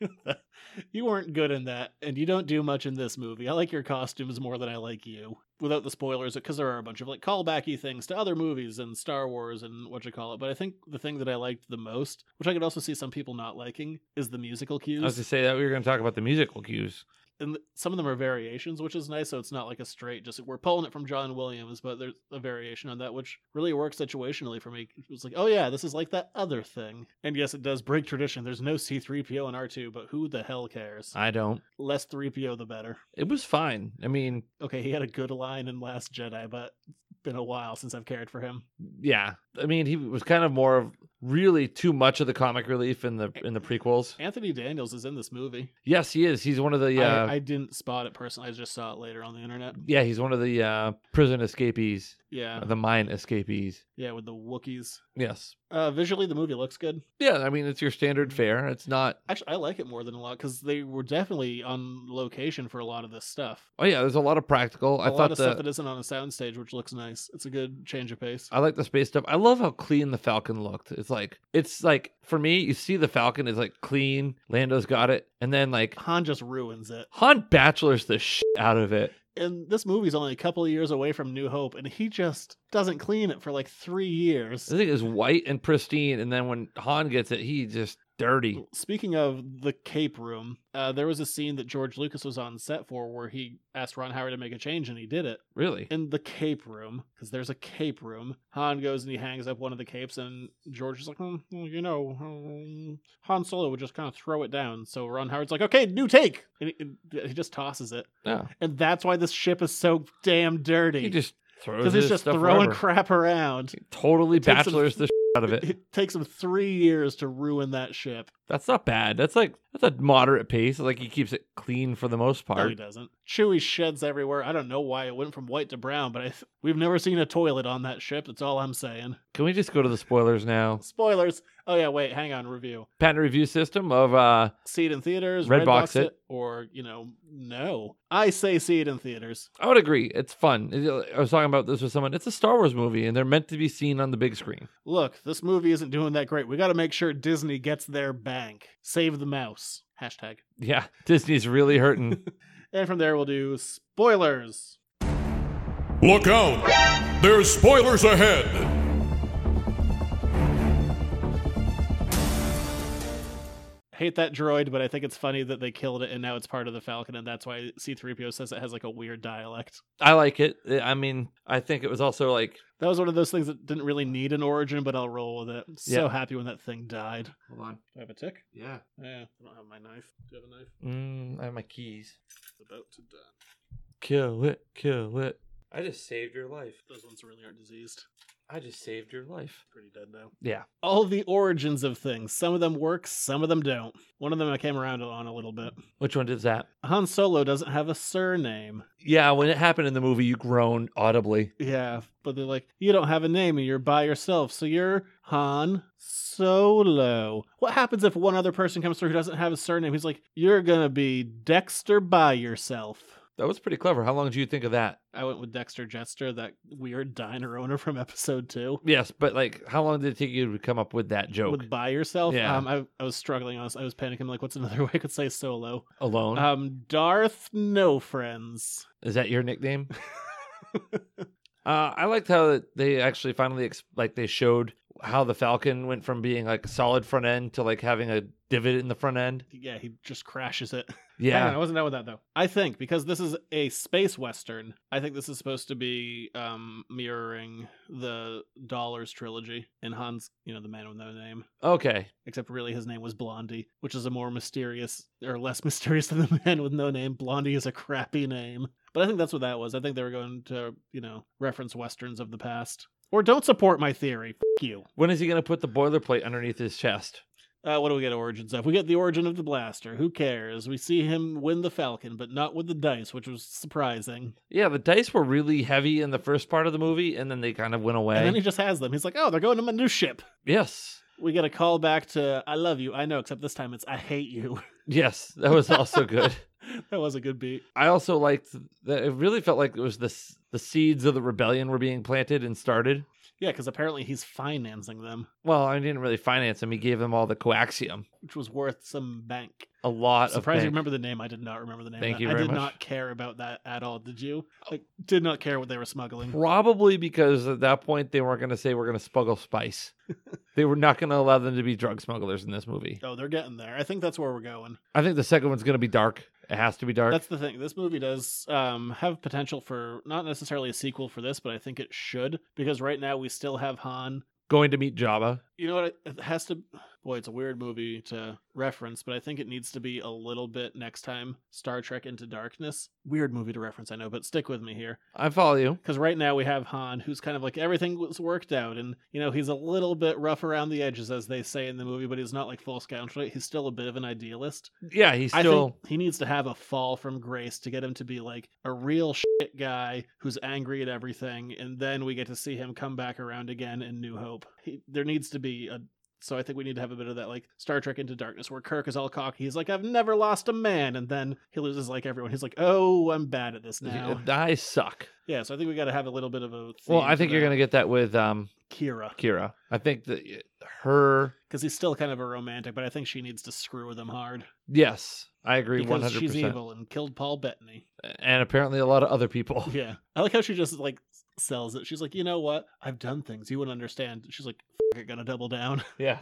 You weren't good in that, and you don't do much in this movie. I like your costumes more than I like you. Without the spoilers, because there are a bunch of like callbacky things to other movies and Star Wars and what you call it. But I think the thing that I liked the most, which I could also see some people not liking, is the musical cues. I was to say that we were going to talk about the musical cues. And some of them are variations, which is nice. So it's not like a straight, just we're pulling it from John Williams, but there's a variation on that, which really works situationally for me. It was like, oh yeah, this is like that other thing. And yes, it does break tradition. There's no C three P O and R two, but who the hell cares? I don't. Less three P O, the better. It was fine. I mean, Okay, he had a good line in Last Jedi, but it's been a while since I've cared for him. yeah. I mean, he was kind of more of really too much of the comic relief in the in the prequels. Anthony Daniels is in this movie. Yes, he is. He's one of the. Uh, I, I didn't spot it personally. I just saw it later on the internet. yeah, he's one of the uh, prison escapees. Yeah. The mine escapees. Yeah, with the Wookiees. Yes. Uh, visually, the movie looks good. Yeah, I mean, it's your standard fare. It's not... Actually, I like it more than a lot because they were definitely on location for a lot of this stuff. Oh, yeah, there's a lot of practical. A I lot thought of the... stuff that isn't on a soundstage, which looks nice. It's a good change of pace. I like the space stuff. I love how clean the Falcon looked. It's like, it's like, for me, you see the Falcon is like clean. Lando's got it. And then like... Han just ruins it. Han bachelors the shit out of it. And this movie's only a couple of years away from New Hope, and he just doesn't clean it for like three years. The thing is white and pristine, and then when Han gets it, he just dirty. Speaking of the Cape Room, uh, there was a scene that George Lucas was on set for where he asked Ron Howard to make a change, and he did it. Really? In the Cape Room, because there's a Cape Room. Han goes and he hangs up one of the capes, and George is like, hmm, well, you know, um, Han Solo would just kind of throw it down. So Ron Howard's like, okay, new take! And he, and he just tosses it. Yeah. And that's why this ship is so damn dirty. He just throws Because his he's just stuff throwing wherever. crap around. He totally It takes him- bachelors the shit out of it. It takes him three years to ruin that ship. That's not bad. That's like, that's a moderate pace. Like, he keeps it clean for the most part. No, he doesn't. Chewie sheds everywhere. I don't know why it went from white to brown, but I th- we've never seen a toilet on that ship. That's all I'm saying. Can we just go to the spoilers now? Spoilers. Oh yeah, wait, hang on. Review. Patent review system of uh See it in theaters. Red Red box box it. it, or you know, no. I say see it in theaters. I would agree. It's fun. I was talking about this with someone. It's a Star Wars movie, and they're meant to be seen on the big screen. Look, this movie isn't doing that great. We got to make sure Disney gets their bank. Save the mouse. Hashtag. Yeah, Disney's really hurting. And from there, we'll do spoilers. Look out! There's spoilers ahead! Hate that droid, but I think it's funny that they killed it and now it's part of the Falcon, and that's why C three P O says it has like a weird dialect. I like it. I mean, I think it was also like... That was one of those things that didn't really need an origin, but I'll roll with it. I'm so Yeah. happy when that thing died. Hold on. Do I have a tick? Yeah. Yeah. I don't have my knife. Do you have a knife? Mm, I have my keys. It's about to die. Kill it. Kill it. I just saved your life. Those ones really aren't diseased. I just saved your life. Pretty dead now. Yeah. All the origins of things. Some of them work, some of them don't. One of them I came around on a little bit. Which one does that? Han Solo doesn't have a surname. Yeah, when it happened in the movie, you groaned audibly. Yeah, but they're like, you don't have a name and you're by yourself, so you're Han Solo. What happens if one other person comes through who doesn't have a surname? He's like, you're gonna be Dexter by yourself. That was pretty clever. How long did you think of that? I went with Dexter Jetster, that weird diner owner from episode two. Yes, but like, how long did it take you to come up with that joke? With by yourself? Yeah. Um, I, I was struggling on this. I was panicking, like, what's another way I could say Solo? Alone? Um, Darth No Friends. Is that your nickname? uh, I liked how they actually finally, ex- like, they showed how the Falcon went from being like a solid front end to like having a divot in the front end. Yeah, he just crashes it. Yeah. Hang on, I wasn't done with that though. I think because this is a space western, I think this is supposed to be um, mirroring the Dollars trilogy and Han's, you know, the man with no name. Okay. Except really his name was Blondie, which is a more mysterious or less mysterious than the man with no name. Blondie is a crappy name. But I think that's what that was. I think they were going to, you know, reference westerns of the past. Or don't support my theory. F you. When is he going to put the boilerplate underneath his chest? Uh, what do we get origins of? We get the origin of the blaster. Who cares? We see him win the Falcon, but not with the dice, which was surprising. Yeah, the dice were really heavy in the first part of the movie, and then they kind of went away. And then he just has them. He's like, oh, they're going to my new ship. Yes. We get a call back to, I love you. I know, except this time it's, I hate you. Yes, that was also good. That was a good beat. I also liked that it really felt like it was the, the seeds of the rebellion were being planted and started. Yeah, because apparently he's financing them. Well, I didn't really finance them. He gave them all the coaxium. Which was worth some bank. A lot Surprised of bank. you remember the name. I did not remember the name. Thank of that. you I very did much. not care about that at all. Did you? Like, did not care what they were smuggling. Probably because at that point they weren't going to say we're going to smuggle spice. They were not going to allow them to be drug smugglers in this movie. Oh, they're getting there. I think that's where we're going. I think the second one's going to be dark. It has to be dark. That's the thing. This movie does um, have potential for not necessarily a sequel for this, but I think it should, because right now we still have Han Going to meet Jabba. You know what? It has to. Boy, it's a weird movie to reference, but I think it needs to be a little bit next time. Star Trek Into Darkness. Weird movie to reference, I know, but stick with me here. I follow you. Because right now we have Han, who's kind of like everything was worked out, and you know he's a little bit rough around the edges, as they say in the movie, but he's not like full scoundrel. He's still a bit of an idealist. Yeah, he's I still. think he needs to have a fall from grace to get him to be like a real shit guy who's angry at everything, and then we get to see him come back around again in New Hope. He, there needs to be a. So I think we need to have a bit of that, like, Star Trek Into Darkness, where Kirk is all cocky. He's like, I've never lost a man. And then he loses like everyone. He's like, oh, I'm bad at this now. I suck. Yeah, so I think we got to have a little bit of a theme. Well, I think to you're that. going to get that with um, Kira. Kira. I think that her... Because he's still kind of a romantic, but I think she needs to screw with him hard. Yes, I agree because one hundred percent. She's evil and killed Paul Bettany. And apparently a lot of other people. Yeah. I like how she just, like, sells it. She's like, you know what? I've done things. You wouldn't understand. She's like, f*** it, gonna double down. Yeah.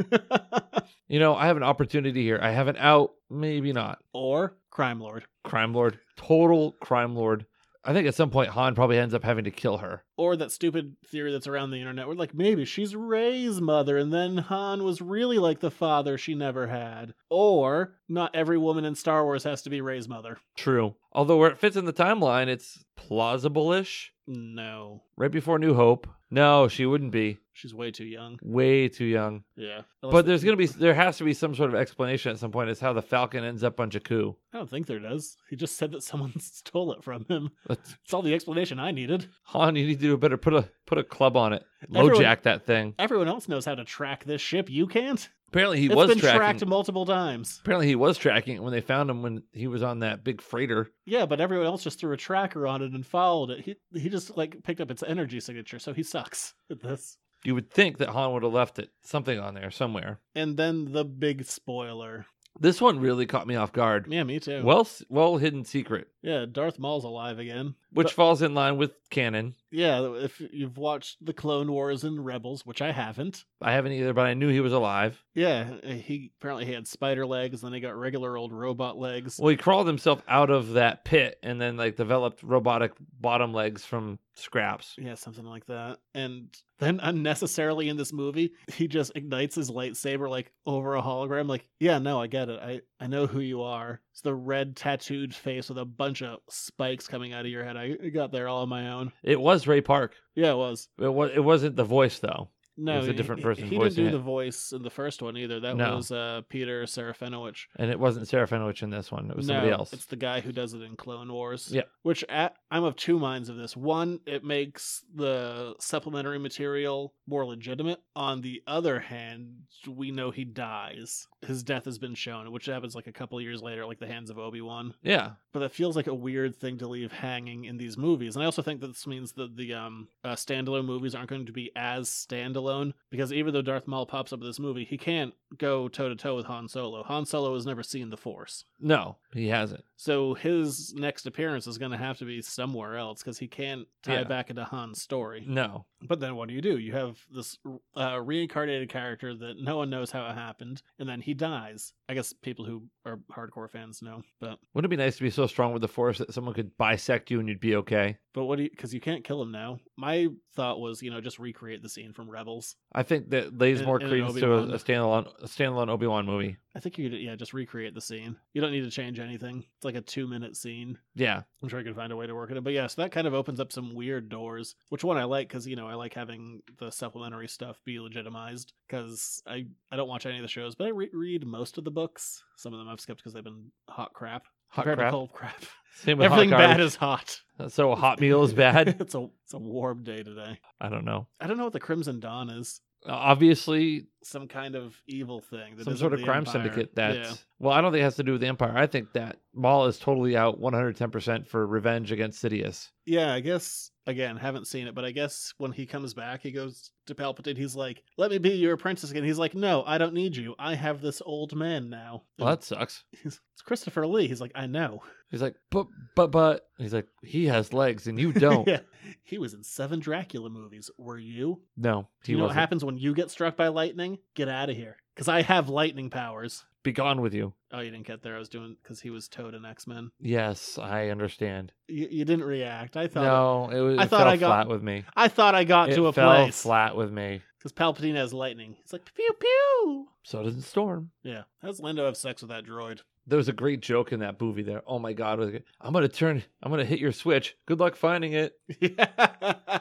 You know, I have an opportunity here. I have an out, maybe not. Or Crime Lord. Crime Lord. Total Crime Lord. I think at some point Han probably ends up having to kill her. Or that stupid theory that's around the internet where, like, maybe she's Rey's mother and then Han was really like the father she never had. Or not every woman in Star Wars has to be Rey's mother. True. Although where it fits in the timeline, it's plausible-ish. No. Right before New Hope. No, she wouldn't be. She's way too young. Way too young. Yeah. But there's going to be, there has to be some sort of explanation at some point as how the Falcon ends up on Jakku. I don't think there does. He just said that someone stole it from him. That's all the explanation I needed. Han, you need to do better. Put a put a club on it. Everyone- Lojack that thing. Everyone else knows how to track this ship. You can't? Apparently he It's was been tracking. tracked multiple times. Apparently he was tracking it when they found him when he was on that big freighter. Yeah, but everyone else just threw a tracker on it and followed it. He he just like picked up its energy signature, so he sucks at this. You would think that Han would have left it something on there somewhere. And then the big spoiler. This one really caught me off guard. Yeah, me too. Well, well hidden secret, Yeah, Darth Maul's alive again. which But- falls in line with canon. Yeah, if you've watched the Clone Wars and Rebels, which I haven't. I haven't either, but I knew he was alive. Yeah, he apparently he had spider legs, then he got regular old robot legs. Well, he crawled himself out of that pit and then like developed robotic bottom legs from scraps. Yeah, something like that. And then unnecessarily in this movie, he just ignites his lightsaber like over a hologram. Like, yeah, no, I get it. I, I know who you are. It's the red tattooed face with a bunch of spikes coming out of your head. I got there all on my own. It was Ray Park. Yeah, it was. It was. It wasn't the voice though. No, it was a he- different he- person He, didn't voicing do it. the voice in the first one either. That No. was uh, Peter Serafinowicz. And it wasn't Sarah Fenwich in this one. It was no, somebody else. It's the guy who does it in Clone Wars. Yeah. Which at, I'm of two minds of this. One, it makes the supplementary material more legitimate. On the other hand, we know he dies. His death has been shown, which happens like a couple years later, like the hands of Obi-Wan. Yeah. But that feels like a weird thing to leave hanging in these movies. And I also think that this means that the um, uh, standalone movies aren't going to be as standalone, because even though Darth Maul pops up in this movie, he can't go toe-to-toe with Han Solo. Han Solo has never seen the Force. No, he hasn't. So his next appearance is going to have to be somewhere else, because he can't tie Yeah. back into Han's story. No. But then what do you do? You have this uh, reincarnated character that no one knows how it happened, and then he dies. I guess people who are hardcore fans know, but Wouldn't it be nice to be so strong with the Force that someone could bisect you and you'd be okay? but what do you? Because you can't kill him now. My thought was, you know, just recreate the scene from Rebels. I think that lays In- more in an credence to a, Obi-Wan. a standalone, a standalone Obi-Wan movie. I think you could, yeah, just recreate the scene. You don't need to change anything. It's like a two-minute scene. Yeah. I'm sure I can find a way to work it in. But yeah, so that kind of opens up some weird doors, which one I like because, you know, I like having the supplementary stuff be legitimized because I, I don't watch any of the shows, but I re- read most of the books. Some of them I've skipped because they've been hot crap. Hot compared crap? to cold crap. Same with Everything hot bad garbage. is hot. So a hot meal is bad? it's a it's a warm day today. I don't know. I don't know what the Crimson Dawn is. Obviously, Some kind of evil thing. That some isn't sort of the crime Empire. syndicate that's... Yeah. Well, I don't think it has to do with the Empire. I think that Maul is totally out one hundred ten percent for revenge against Sidious. Yeah, I guess, again, haven't seen it, but I guess when he comes back, he goes to Palpatine, he's like, let me be your apprentice again. He's like, no, I don't need you. I have this old man now. Well, that sucks. He's, it's Christopher Lee. He's like, I know. He's like, but, but, but... He's like, he has legs and you don't. Yeah. He was in seven Dracula movies. Were you? No, Do he you know what wasn't. happens when you get struck by lightning? Get out of here. Because I have lightning powers. Be gone with you. Oh, you didn't get there. I was doing because he was Toad in X-Men. Yes, I understand. You, you didn't react. I thought No, it was. I it thought fell I got flat with me. I thought I got it to a fell place. flat with me. Because Palpatine has lightning. He's like, pew pew. So doesn't Storm. Yeah. How does Lando have sex with that droid? There was a great joke in that movie there. Oh my God. Was it, I'm going to turn, I'm going to hit your switch. Good luck finding it. Yeah.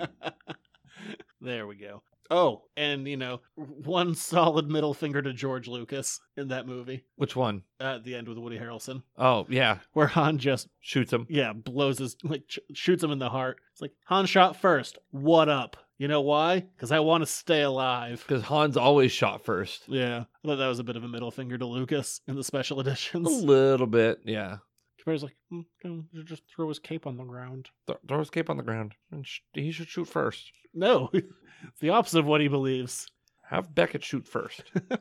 There we go. Oh, and, you know, one solid middle finger to George Lucas in that movie. Which one? Uh, at the end with Woody Harrelson. Oh, yeah. Where Han just... Shoots him. Yeah, blows his... like ch- shoots him in the heart. It's like, Han shot first. What up? You know why? Because I want to stay alive. Because Han's always shot first. Yeah. I thought that was a bit of a middle finger to Lucas in the special editions. A little bit, yeah. Commander's like, mm, just throw his cape on the ground. Th- throw his cape on the ground. And sh- he should shoot first. No, it's the opposite of what he believes. Have Beckett shoot first.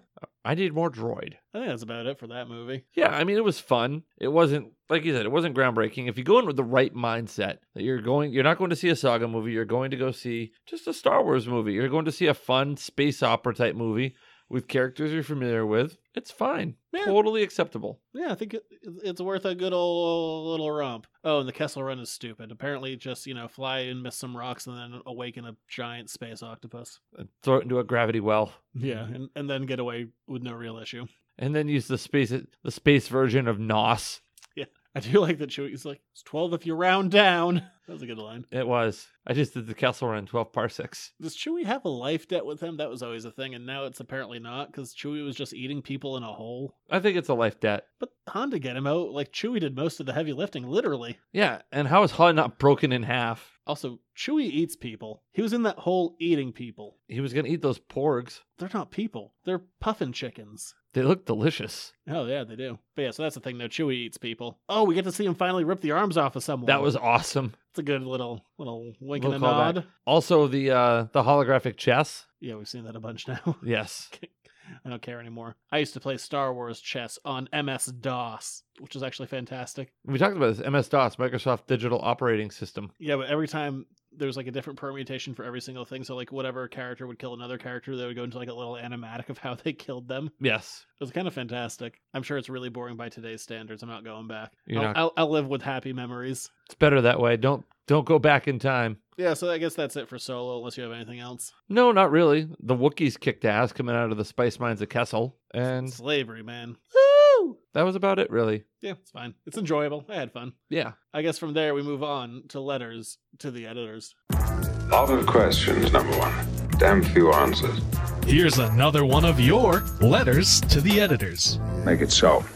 I need more droid. I think that's about it for that movie. Yeah, I mean, it was fun. It wasn't, like you said, it wasn't groundbreaking. If you go in with the right mindset, that you're going, you're not going to see a saga movie. You're going to go see just a Star Wars movie. You're going to see a fun space opera type movie with characters you're familiar with. It's fine. Yeah. Totally acceptable. Yeah, I think it, it's worth a good old little romp. Oh, and the Kessel Run is stupid. Apparently, just, you know, fly and miss some rocks and then awaken a giant space octopus. And throw it into a gravity well. Yeah, and, and then get away with no real issue. And then use the space the space version of N O S. Yeah, I do like that Chewie's like, it's twelve if you round down. That was a good line. It was. I just did the Kessel Run twelve parsecs. Does Chewie have a life debt with him? That was always a thing, and now it's apparently not, because Chewie was just eating people in a hole. I think it's a life debt. But Han to get him out, like Chewie did most of the heavy lifting, literally. Yeah, and how is Han not broken in half? Also, Chewie eats people. He was in that hole eating people. He was going to eat those porgs. They're not people. They're puffin chickens. They look delicious. Oh, yeah, they do. But yeah, so that's the thing, though. Chewie eats people. Oh, we get to see him finally rip the arms off of someone. That was awesome. It's a good little little wink Little and a nod. callback. Also, the uh, the holographic chess. Yeah, we've seen that a bunch now. Yes. I don't care anymore. I used to play Star Wars chess on M S DOS, which is actually fantastic. We talked about this. M S DOS, Microsoft Digital Operating System. Yeah, but every time there's like a different permutation for every single thing. So like whatever character would kill another character, they would go into like a little animatic of how they killed them. Yes. It was kind of fantastic. I'm sure it's really boring by today's standards. I'm not going back. You're I'll, not... I'll, I'll live with happy memories. It's better that way. Don't don't go back in time. Yeah, so I guess that's it for Solo, unless you have anything else. No, not really. The Wookiees kicked ass coming out of the spice mines of Kessel. And slavery, man. Woo! That was about it, really. Yeah, it's fine. It's enjoyable. I had fun. Yeah. I guess from there we move on to letters to the editors. Lot of questions, number one. Damn few answers. Here's another one of your letters to the editors. Make it so.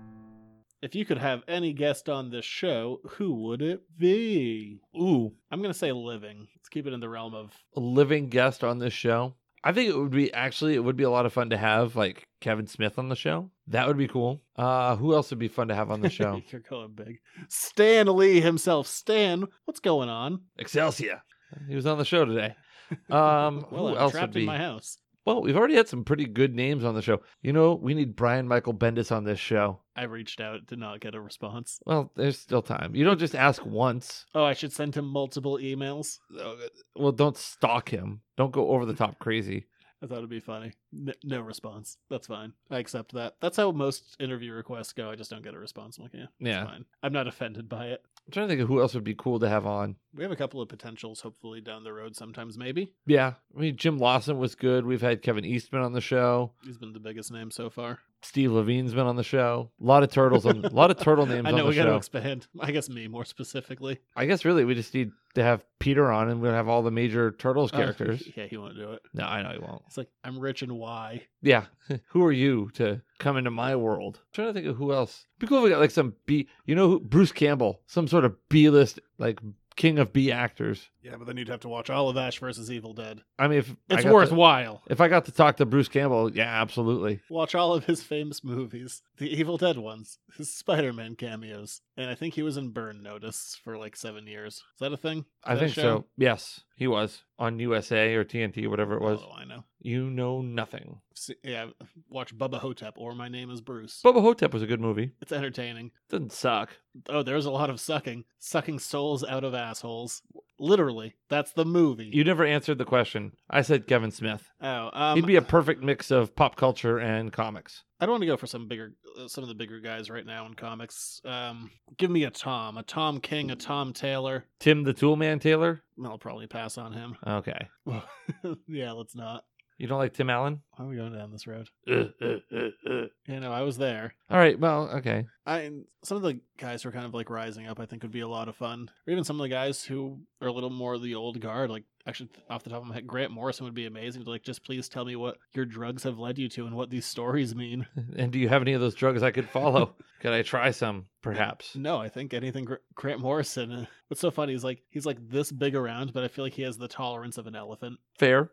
If you could have any guest on this show, who would it be? Ooh. I'm going to say living. Let's keep it in the realm of... A living guest on this show. I think it would be, actually, it would be a lot of fun to have, like, Kevin Smith on the show. That would be cool. Uh, who else would be fun to have on the show? You're going big. Stan Lee himself. Stan, what's going on? Excelsior. He was on the show today. Um, well, who I'm else trapped would be? in my house. Well, we've already had some pretty good names on the show. You know, we need Brian Michael Bendis on this show. I reached out, did not get a response. Well, there's still time. You don't just ask once. Oh, I should send him multiple emails? Well, don't stalk him. Don't go over the top crazy. I thought it'd be funny. N- no response. That's fine. I accept that. That's how most interview requests go. I just don't get a response. I'm like, yeah, yeah. It's fine. I'm not offended by it. I'm trying to think of who else would be cool to have on. We have a couple of potentials, hopefully, down the road sometimes, maybe. Yeah. I mean, Jim Lawson was good. We've had Kevin Eastman on the show. He's been the biggest name so far. Steve Levine's been on the show. A lot of turtles on, a lot of turtle names I on know the we show. got to expand. I guess me more specifically. I guess really we just need to have Peter on and we'll have all the major turtles characters. Uh, yeah, he won't do it. No, I know he won't. It's like, I'm rich and why? Yeah. Who are you to come into my world? I'm trying to think of who else. It'd be cool if we got like some B, you know, who, Bruce Campbell, some sort of B-list, like king of B actors. Yeah, but then you'd have to watch all of Ash versus Evil Dead. I mean, if it's I got worthwhile. To, if I got to talk to Bruce Campbell, yeah, absolutely. Watch all of his famous movies, the Evil Dead ones, his Spider-Man cameos, and I think he was in Burn Notice for like seven years. Is that a thing? Is I think so. so. Yes, he was on U S A or T N T, whatever it was. Oh, I know. You know nothing. See, yeah, watch Bubba Hotep or My Name is Bruce. Bubba Hotep was a good movie. It's entertaining. Doesn't suck. Oh, there's a lot of sucking. Sucking souls out of assholes. Literally, that's the movie. You never answered the question. I said Kevin Smith. Oh, um, He'd be a perfect mix of pop culture and comics. I don't want to go for some bigger, uh, some of the bigger guys right now in comics. Um, give me a Tom, a Tom King, a Tom Taylor. Tim the Toolman Taylor? I'll probably pass on him. Okay. Yeah, let's not. You don't like Tim Allen? Why are we going down this road? Uh, uh, uh, uh. You know, I was there. All right, well, okay. I some of the guys who are kind of like rising up, I think would be a lot of fun. Or even some of the guys who are a little more the old guard, like actually off the top of my head, Grant Morrison would be amazing. To like, just please tell me what your drugs have led you to and what these stories mean. And do you have any of those drugs I could follow? Could I try some, perhaps? No, I think anything Gr- Grant Morrison. Uh, what's so funny is like he's like this big around, but I feel like he has the tolerance of an elephant. Fair.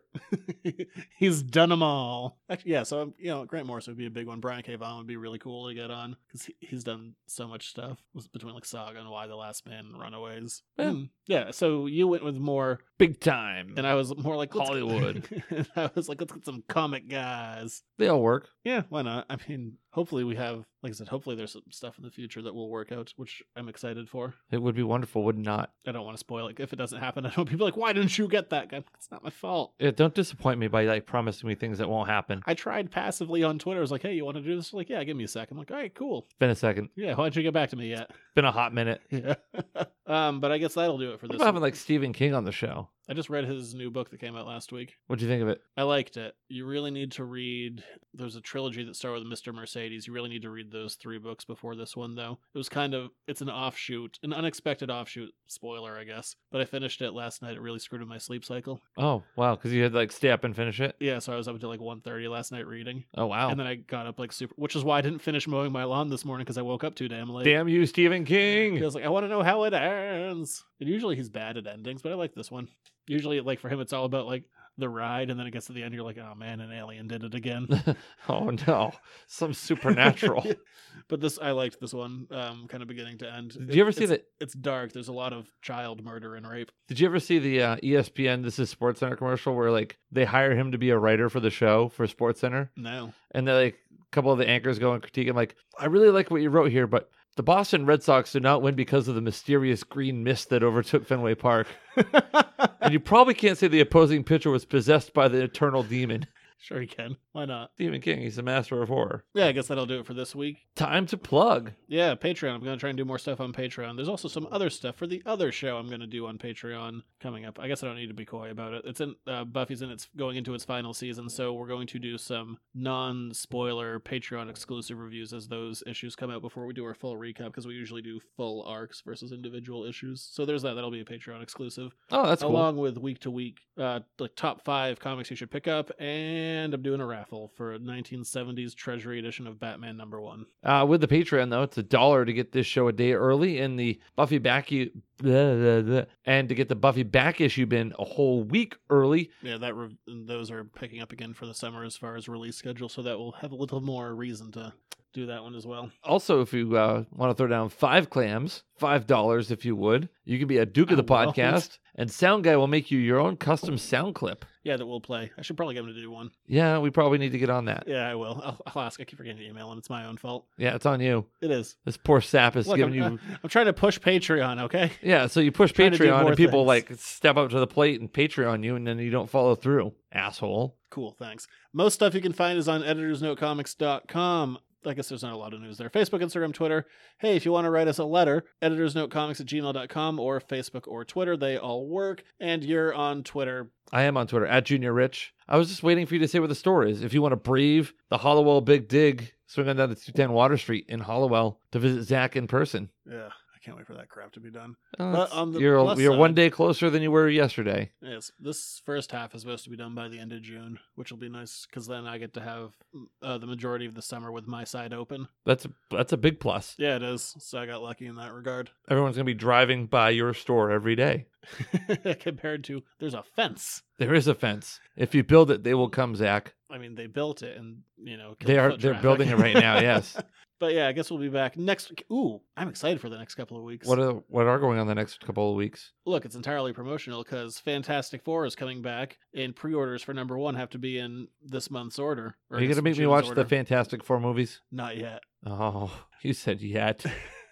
He's done them all. Actually, yeah. So you know, Grant Morrison would be a big one. Brian K. Vaughan would be really cool to get on because he, he's done so much stuff between like Saga and Why the Last Man and Runaways. Yeah. Mm. Yeah. So you went with more big time, and I was more like let's Hollywood. Get, I was like, let's get some comic guys. They all work. Yeah, why not? I mean, hopefully we have, like I said, hopefully there's some stuff in the future that will work out, which I'm excited for. It would be wonderful, would not? I don't want to spoil it. If it doesn't happen, I don't want people like, why didn't you get that? It's not my fault. Yeah, don't disappoint me by like promising me things that won't happen. I tried passively on Twitter. I was like, hey, you want to do this? Like, yeah, give me a second. I'm like, all right, cool. It's been a second. Yeah, why don't you get back to me yet? It's been a hot minute. Yeah. um, but I guess that'll do it for what this. about having like Stephen King on the show? I just read his new book that came out last week. What'd you think of it? I liked it. You really need to read, there's a trilogy that started with Mister Mercedes. You really need to read those three books before this one, though. It was kind of, it's an offshoot, an unexpected offshoot. Spoiler, I guess. But I finished it last night. It really screwed with my sleep cycle. Oh, wow. Because you had to like stay up and finish it? Yeah, so I was up until like one thirty last night reading. Oh, wow. And then I got up like super, which is why I didn't finish mowing my lawn this morning because I woke up too damn late. Damn you, Stephen King. I was like, I want to know how it ends. And usually he's bad at endings, but I like this one. Usually, like for him, it's all about like the ride, and then it gets to the end, you're like, oh man, an alien did it again. Oh no, some supernatural. But this, I liked this one, um, kind of beginning to end. Did you ever it, see it's, that? It's dark. There's a lot of child murder and rape. Did you ever see the uh, E S P N This Is SportsCenter commercial where like they hire him to be a writer for the show for SportsCenter? No. And they like a couple of the anchors go and critique him like, I really like what you wrote here, but the Boston Red Sox did not win because of the mysterious green mist that overtook Fenway Park. And you probably can't say the opposing pitcher was possessed by the eternal demon. Sure you can. Why not? Stephen King, he's a master of horror. Yeah, I guess that'll do it for this week. Time to plug. Yeah, Patreon. I'm going to try and do more stuff on Patreon. There's also some other stuff for the other show I'm going to do on Patreon coming up. I guess I don't need to be coy about it. It's in uh, Buffy's in its going into its final season, so we're going to do some non-spoiler Patreon exclusive reviews as those issues come out before we do our full recap, because we usually do full arcs versus individual issues. So there's that. That'll be a Patreon exclusive. Oh, that's cool. Along with week to week, uh, like top five comics you should pick up, and I'm doing a raffle for a nineteen seventies Treasury edition of Batman number one. Uh, with the Patreon, though, it's a dollar to get this show a day early, and the Buffy back you, blah, blah, blah, and to get the Buffy back issue bin a whole week early. Yeah, that re- those are picking up again for the summer as far as release schedule, so that will have a little more reason to do that one as well. Also, if you uh, want to throw down five clams, five dollars if you would, you can be a Duke of the I podcast, won't. and Sound Guy will make you your own custom sound clip. Yeah, that we'll play. I should probably get him to do one. Yeah, we probably need to get on that. Yeah, I will. I'll, I'll ask. I keep forgetting to email him. It's my own fault. Yeah, it's on you. It is. This poor sap is Look, giving I'm, you... uh, I'm trying to push Patreon, okay? Yeah, so you push Trying to do Patreon more and people things. like step up to the plate and Patreon you, and then you don't follow through, asshole. Cool, thanks. Most stuff you can find is on editors note comics dot com. I guess there's not a lot of news there. Facebook, Instagram, Twitter. Hey, if you want to write us a letter, editorsnotecomics at gmail dot com or Facebook or Twitter. They all work. And you're on Twitter. I am on Twitter, at Junior Rich. I was just waiting for you to say what the store is. If you want to brave the Hollowell Big Dig, swing on down to two ten Water Street in Hollowell to visit Zach in person. Yeah, I can't wait for that crap to be done. Oh, But on the you're plus you're side- one day closer than you were yesterday. Yes, this first half is supposed to be done by the end of June, which will be nice because then I get to have uh, the majority of the summer with my side open. That's a, that's a big plus. Yeah, it is. So I got lucky in that regard. Everyone's going to be driving by your store every day. Compared to, there's a fence. There is a fence. If you build it, they will come, Zach. I mean, they built it and, you know, They are foot they're traffic. building it right now, yes. But yeah, I guess we'll be back next week. Ooh, I'm excited for the next couple of weeks. What are what are going on the next couple of weeks? Look, it's entirely promotional because Fantastic Four is coming back, and pre-orders for number one have to be in this month's order. or Are you this going to make me June's watch order. the Fantastic Four movies? Not yet. Oh, you said yet.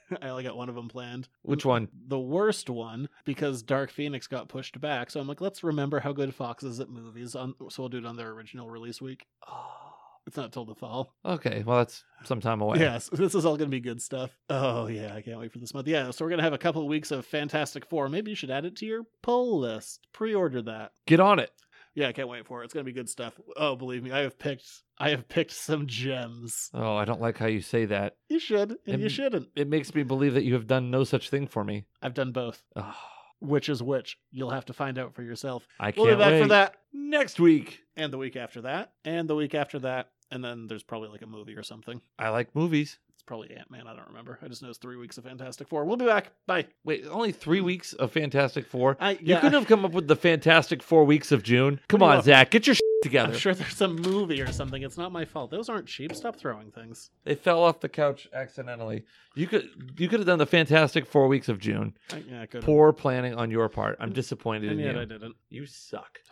I only got one of them planned. Which one? The worst one, because Dark Phoenix got pushed back. So I'm like, let's remember how good Fox is at movies. On, so we'll do it on their original release week. Oh. It's not till the fall. Okay, well, that's some time away. Yes, this is all going to be good stuff. Oh, yeah, I can't wait for this month. Yeah, so we're going to have a couple of weeks of Fantastic Four. Maybe you should add it to your pull list. Pre-order that. Get on it. Yeah, I can't wait for it. It's going to be good stuff. Oh, believe me, I have picked I have picked some gems. Oh, I don't like how you say that. You should, and it, you shouldn't. It makes me believe that you have done no such thing for me. I've done both. Oh. Which is which? You'll have to find out for yourself. I can't We'll be back wait. for that next week. And the week after that. And the week after that. And then there's probably like a movie or something. I like movies. It's probably Ant-Man. I don't remember. I just know it's three weeks of Fantastic Four. We'll be back. Bye. Wait, only three weeks of Fantastic Four? I, You yeah. couldn't have come up with the Fantastic Four weeks of June? Come What do you on, want? Zach. Get your shit together. I'm sure there's a movie or something. It's not my fault. Those aren't cheap. Stop throwing things. They fell off the couch accidentally. You could you could have done the Fantastic Four weeks of June. I, yeah, I could. Poor planning on your part. I'm disappointed And in yet you. I didn't. You suck.